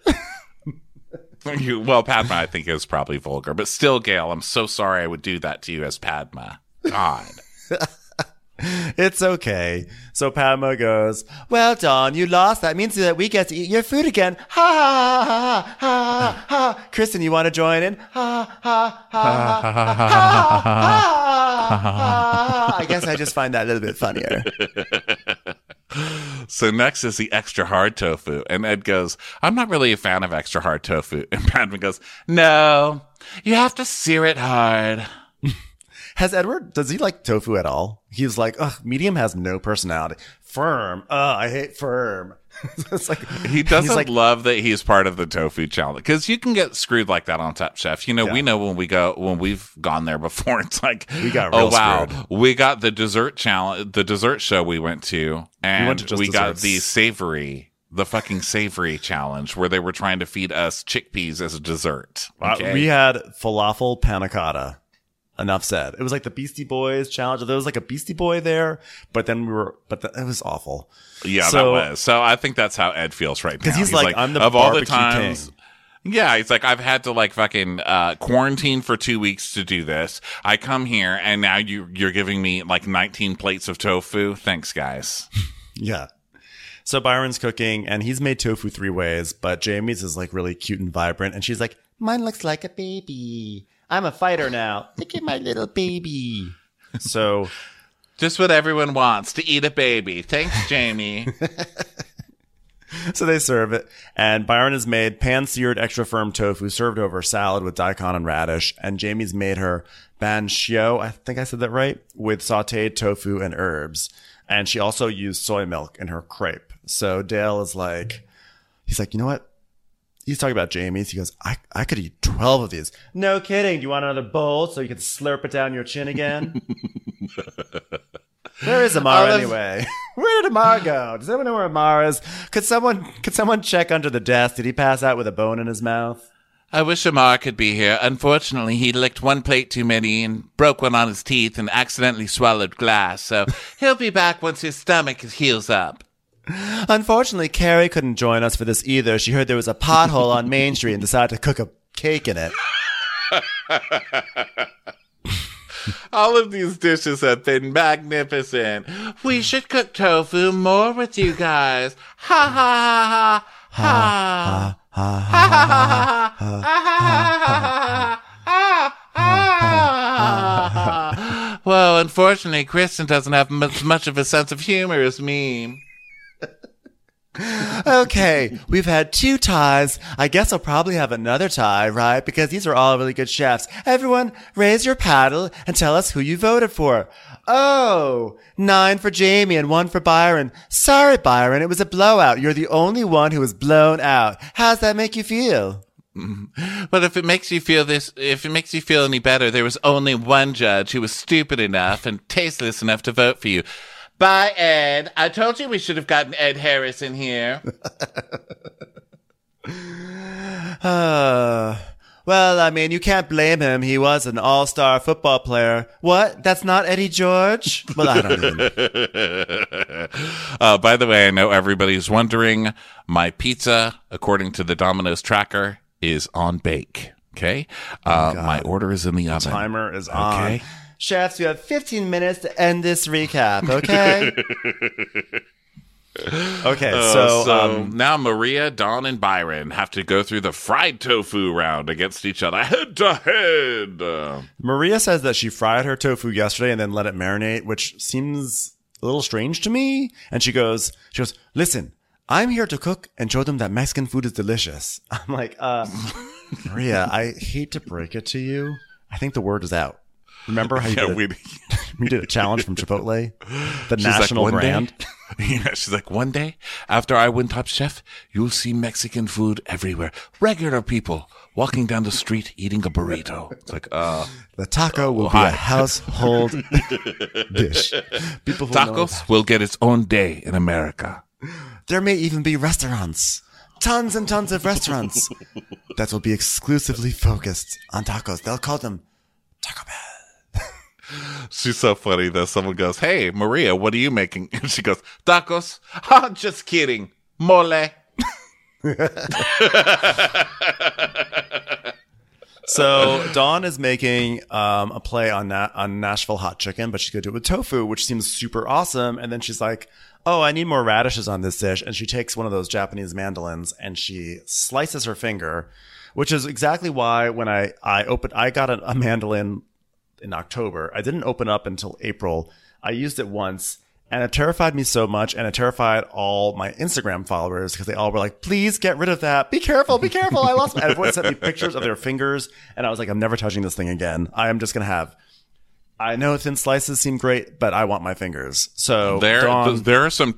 Well, Padma, I think is probably vulgar, but still, Gail, I'm so sorry I would do that to you as Padma. God. It's okay. So Padma goes, well, Dawn, you lost. That means that we get to eat your food again. Ha, ha, ha, ha, ha, ha. Kristen, you want to join in? Ha, ha, ha, ha, ha, ha, ha, ha. I guess I just find that a little bit funnier. So next is the extra hard tofu. And Ed goes, I'm not really a fan of extra hard tofu. And Padma goes, no, you have to sear it hard. Does he like tofu at all? He's like, ugh, medium has no personality. Firm. I hate firm. It's like, he doesn't love that he's part of the tofu challenge, because you can get screwed like that on Top Chef. We know when we've gone there before, it's like, we got real screwed. We got the dessert challenge, the dessert show we went to, and we got the fucking savory challenge where they were trying to feed us chickpeas as a dessert. Okay? We had falafel panna cotta. Enough said. It was like the Beastie Boys challenge. There was like a Beastie Boy there, but then it was awful. Yeah, that was. So I think that's how Ed feels right now. Because he's like, I'm the of barbecue all the times, king. Yeah, he's like, I've had to like fucking quarantine for 2 weeks to do this. I come here and now you're giving me like 19 plates of tofu. Thanks, guys. Yeah. So Byron's cooking and he's made tofu 3 ways, but Jamie's is like really cute and vibrant. And she's like, mine looks like a baby. I'm a fighter now. Look at my little baby. So, just what everyone wants, to eat a baby. Thanks, Jamie. So they serve it, and Byron has made pan-seared extra firm tofu served over salad with daikon and radish, and Jamie's made her banshio, I think I said that right, with sauteed tofu and herbs. And she also used soy milk in her crepe. So Dale is like, he's like, you know what? He's talking about Jamie's. He goes, I could eat 12 of these. No kidding. Do you want another bowl so you can slurp it down your chin again? Where is Amara anyway? Where did Amara go? Does anyone know where Amara is? Could someone check under the desk? Did he pass out with a bone in his mouth? I wish Amar could be here. Unfortunately, he licked one plate too many and broke one on his teeth and accidentally swallowed glass. So he'll be back once his stomach heals up. Unfortunately, Carrie couldn't join us for this either. She heard there was a pothole on Main Street and decided to cook a cake in it. All of these dishes have been magnificent. We should cook tofu more with you guys. Ha ha ha ha. Well, unfortunately, Kristen doesn't have much of a sense of humor as me. Okay, we've had 2 ties. I guess I'll probably have another tie, right? Because these are all really good chefs. Everyone, raise your paddle and tell us who you voted for. Oh, 9 for Jamie and 1 for Byron. Sorry, Byron, it was a blowout. You're the only one who was blown out. How's that make you feel? But if it makes you feel any better, there was only one judge who was stupid enough and tasteless enough to vote for you. Bye, Ed. I told you we should have gotten Ed Harris in here. Well, I mean, you can't blame him. He was an all-star football player. What? That's not Eddie George? Well, I don't even know. By the way, I know everybody's wondering. My pizza, according to the Domino's tracker, is on bake. Okay? My order is in the oven. Timer is on. Okay. Chefs, you have 15 minutes to end this recap, okay? Okay, so now Maria, Dawn, and Byron have to go through the fried tofu round against each other, head to head. Maria says that she fried her tofu yesterday and then let it marinate, which seems a little strange to me. And she goes, listen, I'm here to cook and show them that Mexican food is delicious. I'm like, Maria, I hate to break it to you. I think the word is out. Remember how we did a challenge from Chipotle, the national brand? Yeah, she's like, one day after I win Top Chef, you'll see Mexican food everywhere. Regular people walking down the street eating a burrito. It's like, the taco will be a household dish. People who Tacos will get its own day in America. There may even be restaurants. Tons and tons of restaurants that will be exclusively focused on tacos. They'll call them Taco Bell. She's so funny that someone goes, hey, Maria, what are you making? And she goes, tacos? Oh, just kidding. Mole. So Dawn is making a play on Nashville hot chicken, but she's going to do it with tofu, which seems super awesome. And then she's like, oh, I need more radishes on this dish. And she takes one of those Japanese mandolins and she slices her finger, which is exactly why when I got a mandolin in October. I didn't open up until April. I used it once and it terrified me so much, and it terrified all my Instagram followers because they all were like, please get rid of that. Be careful. I lost my... Everyone sent me pictures of their fingers and I was like, I'm never touching this thing again. I am just going to have... I know thin slices seem great, but I want my fingers. So there are some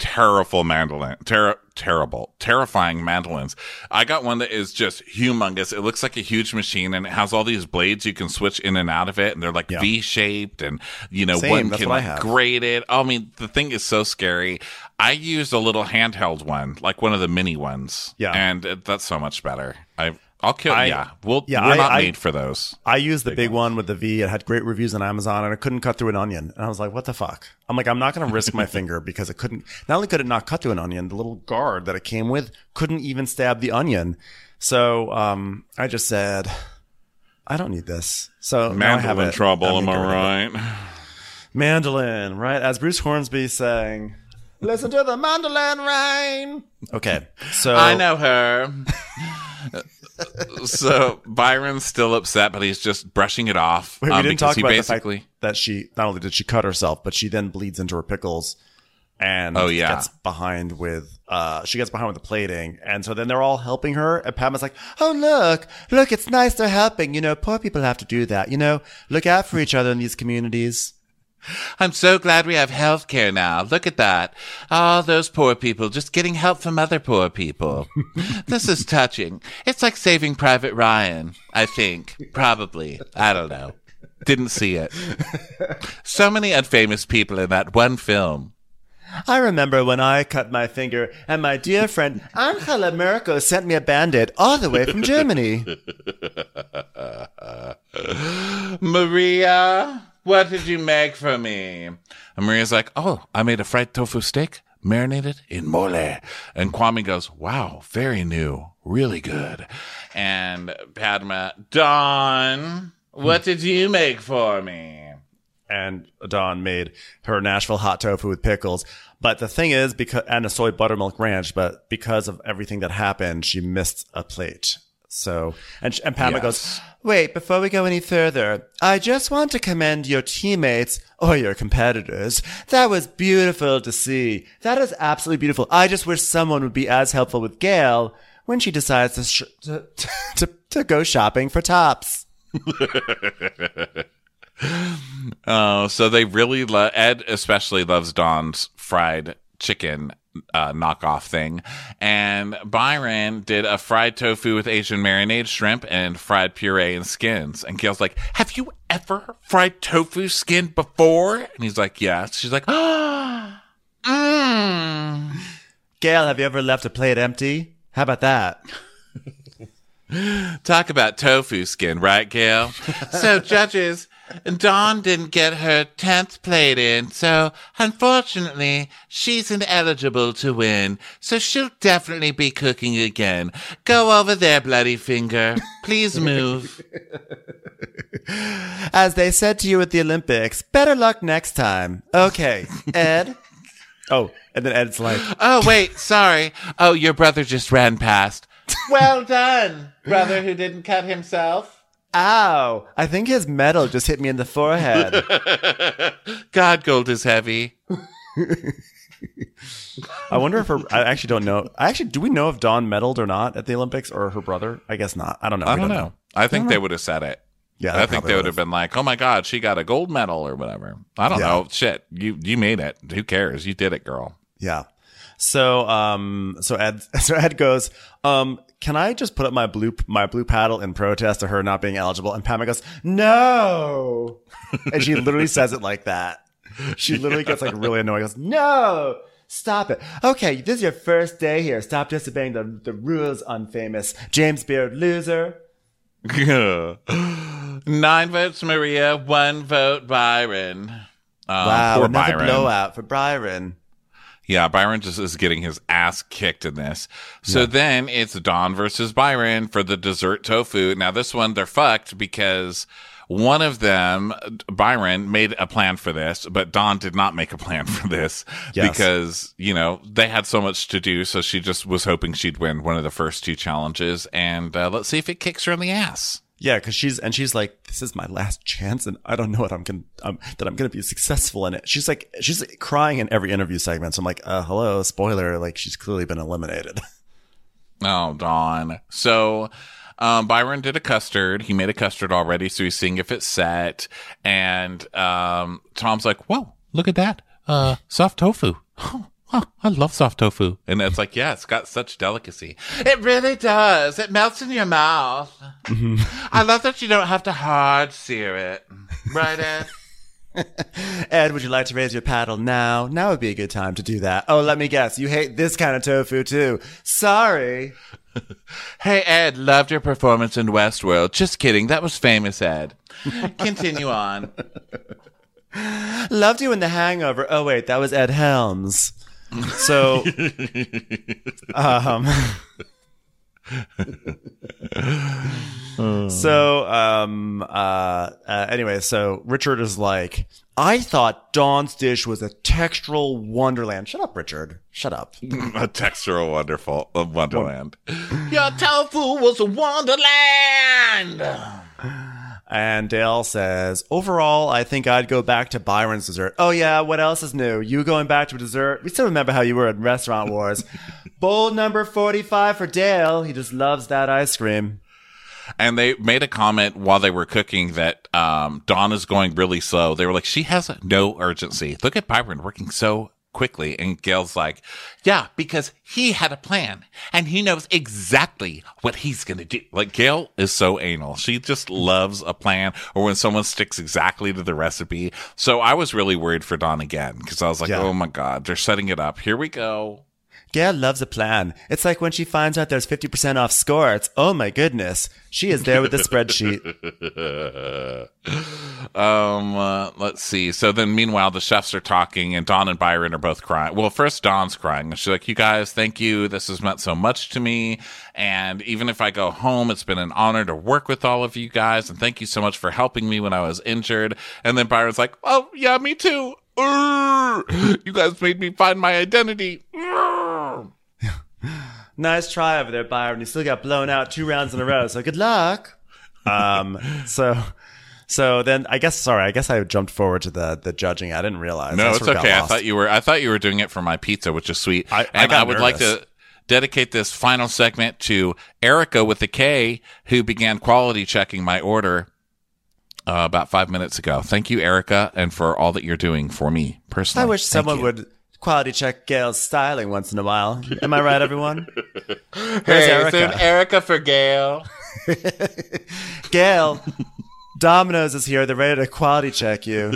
terrifying mandolins. I got one that is just humongous. It looks like a huge machine, and it has all these blades you can switch in and out of it, and they're like V-shaped, and one can like grate it. I mean, the thing is so scary. I used a little handheld one, like one of the mini ones, and that's so much better. I'll kill. We're not made for those. I used the big one with the V. It had great reviews on Amazon, and it couldn't cut through an onion. And I was like, "What the fuck?" I'm like, "I'm not going to risk my finger because it couldn't." Not only could it not cut through an onion, the little guard that it came with couldn't even stab the onion. So I just said, "I don't need this." So now I have it. Trouble. Am I right? Mandolin, right? As Bruce Hornsby sang, "Listen to the mandolin rain." Okay, so I know her. So Byron's still upset, but he's just brushing it off. We didn't talk about the fact that she not only did she cut herself, but she then bleeds into her pickles and gets behind with the plating. And so then they're all helping her, and Padma's like, "Oh, look, it's nice they're helping. Poor people have to do that. Look out for each other in these communities." I'm so glad we have health care now. Look at that. Oh, those poor people just getting help from other poor people. This is touching. It's like Saving Private Ryan, I think. Probably. I don't know. Didn't see it. So many unfamous people in that one film. I remember when I cut my finger and my dear friend Angela Merkel sent me a Band-Aid all the way from Germany. Maria, what did you make for me? And Maria's like, oh, I made a fried tofu steak marinated in mole. And Kwame goes, wow, very new, really good. And Padma, Dawn, what did you make for me? And Dawn made her Nashville hot tofu with pickles. But the thing is, and a soy buttermilk ranch, but because of everything that happened, she missed a plate. So, and Padma goes, wait, before we go any further, I just want to commend your teammates or your competitors. That was beautiful to see. That is absolutely beautiful. I just wish someone would be as helpful with Gail when she decides to go shopping for tops. So they really Ed especially loves Dawn's fried chicken knockoff thing, and Byron did a fried tofu with Asian marinade shrimp and fried puree and skins. And Gail's like, have you ever fried tofu skin before? And he's like, yes. She's like, ah, Gail, have you ever left a plate empty? How about that? Talk about tofu skin, right, Gail? So, judges, Dawn didn't get her 10th plate in, so unfortunately, she's ineligible to win. So she'll definitely be cooking again. Go over there, bloody finger. Please move. As they said to you at the Olympics, better luck next time. Okay, Ed? Oh, and then Ed's like, oh, wait, sorry. Oh, your brother just ran past. Well done, brother who didn't cut himself. ow, I think his medal just hit me in the forehead. God, gold is heavy. I wonder if I actually don't know. Do we know if Dawn medaled or not at the Olympics, or her brother? I guess not. I don't know. I don't know. I think they would have said it. Yeah, I think they would have been like, oh my God, she got a gold medal or whatever. I don't know. Shit. You made it. Who cares? You did it, girl. Yeah. So Ed goes, can I just put up my blue paddle in protest to her not being eligible? And Pamela goes, no. And she literally says it like that. She literally gets like really annoyed. Goes, no, stop it. Okay, this is your first day here. Stop disobeying the rules, unfamous James Beard loser. 9 votes Maria, 1 vote Byron. Wow, poor another Byron. blowout for Byron. Yeah, Byron just is getting his ass kicked in this. So then it's Dawn versus Byron for the dessert tofu. Now this one, they're fucked because one of them, Byron, made a plan for this, but Dawn did not make a plan for this because, they had so much to do. So she just was hoping she'd win one of the first 2 challenges. And let's see if it kicks her in the ass. Yeah, because she's like, this is my last chance, and I don't know what that I'm gonna be successful in it. She's crying in every interview segment. So I'm like, hello, spoiler, like she's clearly been eliminated. Oh, Dawn. So Byron did a custard. He made a custard already, so he's seeing if it's set. And Tom's like, whoa, look at that, soft tofu. Oh, I love soft tofu. And it's like, yeah, it's got such delicacy. It really does. It melts in your mouth. Mm-hmm. I love that you don't have to hard sear it. Right, Ed? Ed, would you like to raise your paddle now? Now would be a good time to do that. Oh, let me guess. You hate this kind of tofu, too. Sorry. Hey, Ed, loved your performance in Westworld. Just kidding. That was famous, Ed. Continue on. Loved you in The Hangover. Oh, wait, that was Ed Helms. So, anyway, so Richard is like, I thought Dawn's dish was a textural wonderland. Shut up, Richard. Shut up. A textural wonderland. Your tofu was a wonderland. And Dale says, overall, I think I'd go back to Byron's dessert. Oh, yeah, what else is new? You going back to a dessert? We still remember how you were in Restaurant Wars. Bowl number 45 for Dale. He just loves that ice cream. And they made a comment while they were cooking that Dawn is going really slow. They were like, she has no urgency. Look at Byron working so quickly. And Gail's like, yeah, because he had a plan and he knows exactly what he's going to do. Like, Gail is so anal. She just loves a plan, or when someone sticks exactly to the recipe. So I was really worried for Dawn again, because I was like, oh my God, they're setting it up. Here we go. Gail loves a plan. It's like when she finds out there's 50% off Score. Oh my goodness. She is there with the spreadsheet. Let's see. So then meanwhile, the chefs are talking and Dawn and Byron are both crying. Well, first Dawn's crying. She's like, you guys, thank you. This has meant so much to me. And even if I go home, it's been an honor to work with all of you guys. And thank you so much for helping me when I was injured. And then Byron's like, oh yeah, me too. You guys made me find my identity. Nice try over there, Byron. You still got blown out 2 rounds in a row, so good luck. So then I guess I jumped forward to the judging. I didn't realize. No, I it's sort of okay. got I lost. thought you were doing it for my pizza, which is sweet. I would like to dedicate this final segment to Erica with a K, who began quality checking my order about 5 minutes ago. Thank you, Erica, and for all that you're doing for me personally. I wish Thank someone you. would quality check Gail's styling once in a while. Am I right, everyone? Hey, Erica. it's an Erica for Gail. Gail, Domino's is here. They're ready to quality check you.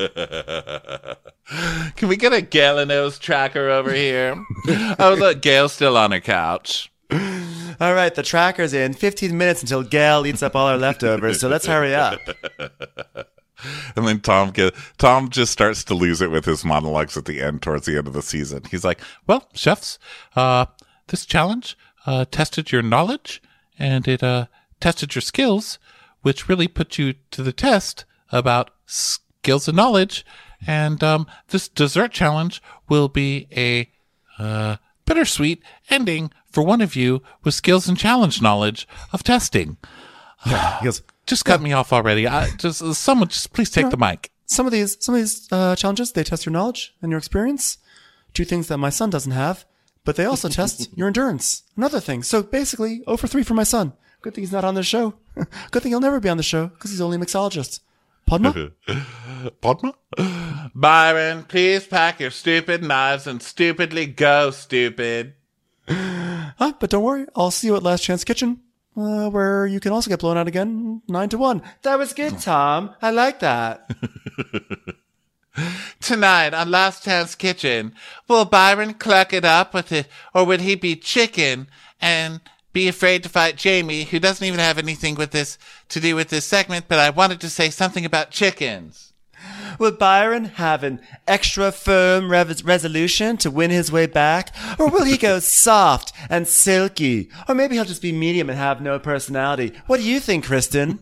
Can we get a Galinos tracker over here? Oh, look, Gail's still on her couch. All right, the tracker's in 15 minutes until Gail eats up all our leftovers, so let's hurry up. And then Tom just starts to lose it with his monologues at the end, towards the end of the season. He's like, well, chefs, this challenge tested your knowledge, and it tested your skills, which really put you to the test about skills and knowledge. And this dessert challenge will be a bittersweet ending for one of you with skills and challenge knowledge of testing. He goes, Just cut me off already. Someone just please take the mic. some of these challenges, they test your knowledge and your experience. 2 things that my son doesn't have, but they also test your endurance. Another thing. So basically, 0 for 3 for my son. Good thing he's not on this show. Good thing he'll never be on the show, because he's only a mixologist. Padma? Padma? Byron, please pack your stupid knives and stupidly go, stupid. But don't worry, I'll see you at Last Chance Kitchen, where you can also get blown out again 9-1. That was good, Tom. I like that. Tonight on Last Chance Kitchen, will Byron cluck it up with it, or would he be chicken and be afraid to fight Jamie, who doesn't even have anything with this to do with this segment, but I wanted to say something about chickens. Will Byron have an extra firm resolution to win his way back? Or will he go soft and silky? Or maybe he'll just be medium and have no personality. What do you think, Kristen?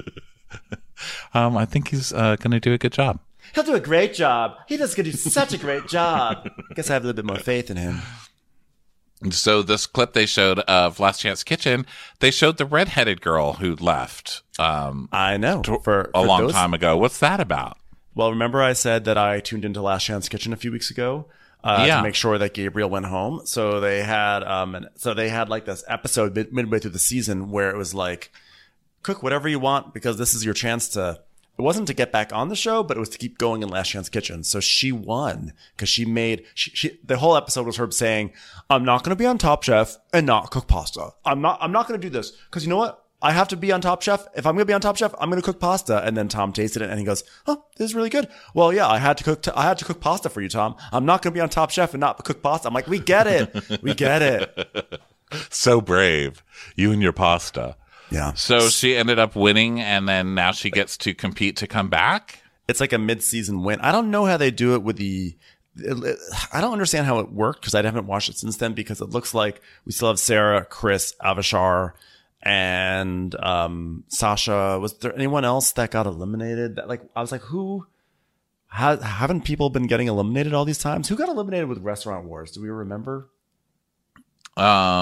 I think he's going to do a good job. He'll do a great job. He does do such a great job. I guess I have a little bit more faith in him. So this clip they showed of Last Chance Kitchen, they showed the redheaded girl who left I know. for a long time ago. What's that about? Well, remember I said that I tuned into Last Chance Kitchen a few weeks ago to make sure that Gabriel went home. So they had like this episode midway through the season where it was like, cook whatever you want because this is your chance to. It wasn't to get back on the show, but it was to keep going in Last Chance Kitchen. So she won because she made the whole episode was her saying, "I'm not going to be on Top Chef and not cook pasta. I'm not going to do this because you know what? I have to be on Top Chef. If I'm going to be on Top Chef, I'm going to cook pasta." And then Tom tasted it and he goes, "Oh, this is really good." Well, yeah, I had to cook pasta for you, Tom. I'm not going to be on Top Chef and not cook pasta. I'm like, we get it. We get it. So brave. You and your pasta. Yeah. So she ended up winning, and then now she gets to compete to come back? It's like a mid-season win. I don't know how they do it with I don't understand how it worked because I haven't watched it since then because it looks like we still have Sarah, Chris, Avishar, and Sasha. Was there anyone else that got eliminated? I was like, who? Haven't people been getting eliminated all these times? Who got eliminated with Restaurant Wars? Do we remember? Did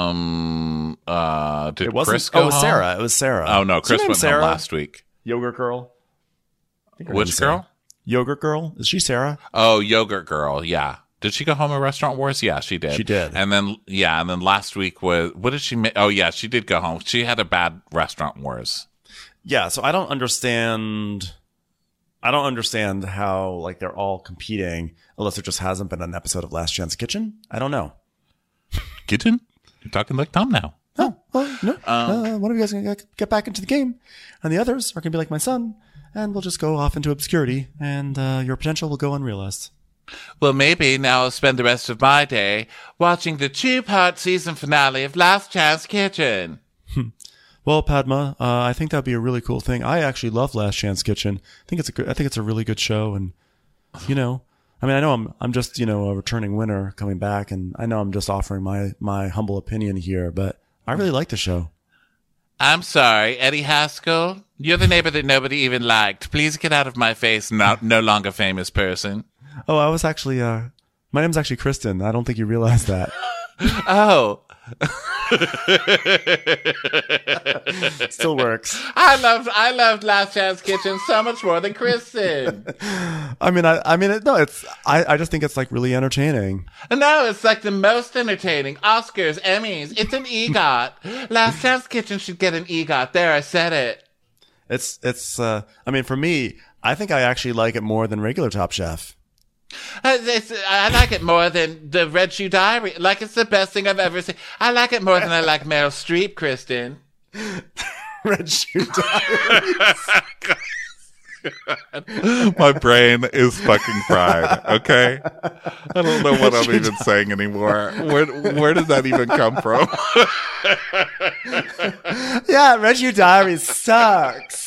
Chris go it was home? Sarah. It was Sarah. Oh no, Chris went Sarah? home last week. Yogurt Girl. Which girl? Yogurt Girl. Is she Sarah? Oh, Yogurt Girl. Yeah. Did she go home at Restaurant Wars? Yeah, she did. She did. And then last week was, what did she make? Oh yeah, she did go home. She had a bad Restaurant Wars. Yeah. So I don't understand I don't understand how like they're all competing unless there just hasn't been an episode of Last Chance Kitchen. I don't know. Kitchen? You're talking like Tom now. Oh, well, no. One of you guys are going to get back into the game, and the others are going to be like my son, and we'll just go off into obscurity, and your potential will go unrealized. Well, maybe now I'll spend the rest of my day watching the 2-part season finale of Last Chance Kitchen. Well, Padma, I think that'd be a really cool thing. I actually love Last Chance Kitchen. I think it's a really good show, and I know I'm just a returning winner coming back, and I know I'm just offering my humble opinion here, but I really like the show. I'm sorry, Eddie Haskell. You're the neighbor that nobody even liked. Please get out of my face, no longer famous person. Oh, I was actually my name's actually Kristen. I don't think you realized that. Oh. Still works. I loved Last Chance Kitchen so much more than Kristen. I just think it's like really entertaining. No, it's like the most entertaining. Oscars, Emmys, it's an EGOT. Last Chance Kitchen should get an EGOT. There, I said it. For me, I think I actually like it more than regular Top Chef. I like it more than the Red Shoe Diary. Like, it's the best thing I've ever seen. I like it more than I like Meryl Streep, Kristen. Red Shoe Diary. My brain is fucking fried, okay? I don't know what I'm even saying anymore. Where did that even come from? Yeah, Red Shoe Diary sucks.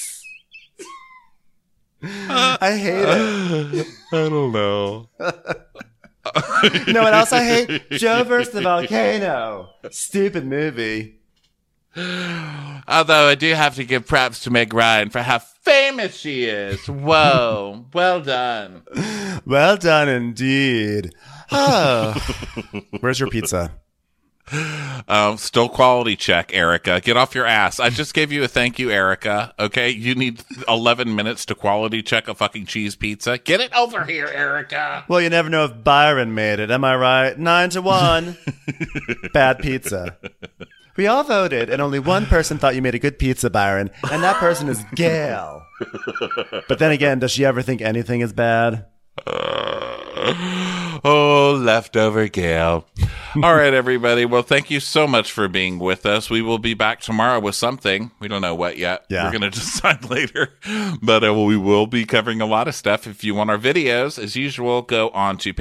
I hate it. I don't know. You know what else I hate? Joe vs. the Volcano. Stupid movie. Although I do have to give props to Meg Ryan for how famous she is. Whoa. Well done. Well done indeed. Oh. Where's your pizza? Still quality check, Erica. Get off your ass. I just gave you a thank you, Erica. Okay? You need 11 minutes to quality check a fucking cheese pizza. Get it over here, Erica. Well, you never know if Byron made it. Am I right? 9-1. Bad pizza. We all voted, and only one person thought you made a good pizza, Byron, and that person is Gail. But then again, does she ever think anything is bad? Oh, leftover Gail. All right, everybody. Well, thank you so much for being with us. We will be back tomorrow with something. We don't know what yet. Yeah. We're going to decide later. But we will be covering a lot of stuff. If you want our videos, as usual, go on to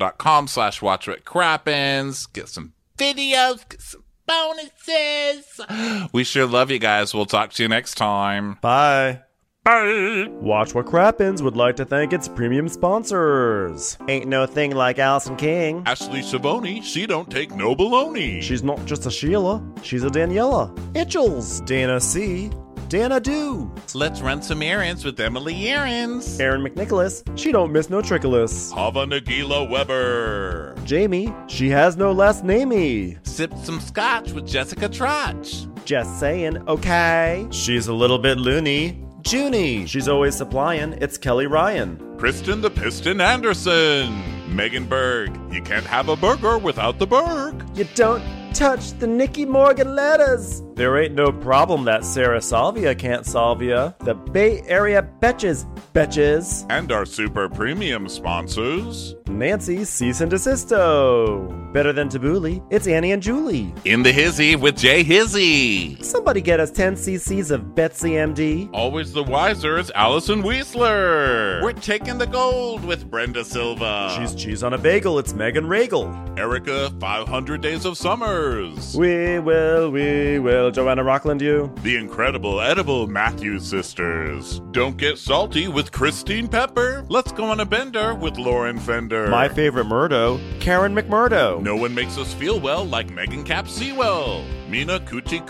patreon.com/watchwhatcrappens. Get some videos, get some bonuses. We sure love you guys. We'll talk to you next time. Bye. Bye. Watch What Crappens would like to thank its premium sponsors. Ain't no thing like Allison King. Ashley Savoni, she don't take no baloney. She's not just a Sheila, she's a Daniela. Itchels. Dana C. Dana Do. Let's run some errands with Emily Errands. Aaron McNicholas. She don't miss no trickolas. Hava Nagila Weber. Jamie. She has no last namey. Sip some scotch with Jessica Trotch. Just saying, okay. She's a little bit loony. Junie. She's always supplying. It's Kelly Ryan. Kristen the Piston Anderson. Megan Berg. You can't have a burger without the Berg. You don't touch the Nicky Morgan letters. There ain't no problem that Sarah Salvia can't solve ya. The Bay Area Betches. And our super premium sponsors. Nancy Cease and Desisto. Better than Tabbouleh, it's Annie and Julie. In the Hizzy with Jay Hizzy. Somebody get us 10 cc's of Betsy MD. Always the wiser is Allison Weisler. We're taking the gold with Brenda Silva. She's cheese on a bagel, it's Megan Regal. Erica, 500 Days of Summers. We will, Joanna Rockland, you. The incredible edible Matthews sisters. Don't get salty with Christine Pepper. Let's go on a bender with Lauren Fender. My favorite Murdo, Karen McMurdo. No one makes us feel well like Megan Cap Sewell. Mina Coochie.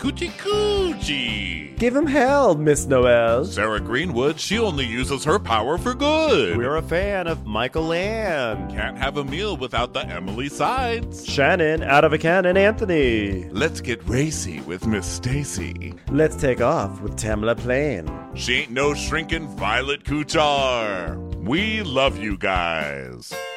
Give him hell, Miss Noel. Sarah Greenwood, she only uses her power for good. We're a fan of Michael Land. Can't have a meal without the Emily Sides. Shannon, out of a cannon, Anthony. Let's get racy with Miss Stacy. Let's take off with Tamla Plain. She ain't no shrinking Violet Kuchar. We love you guys.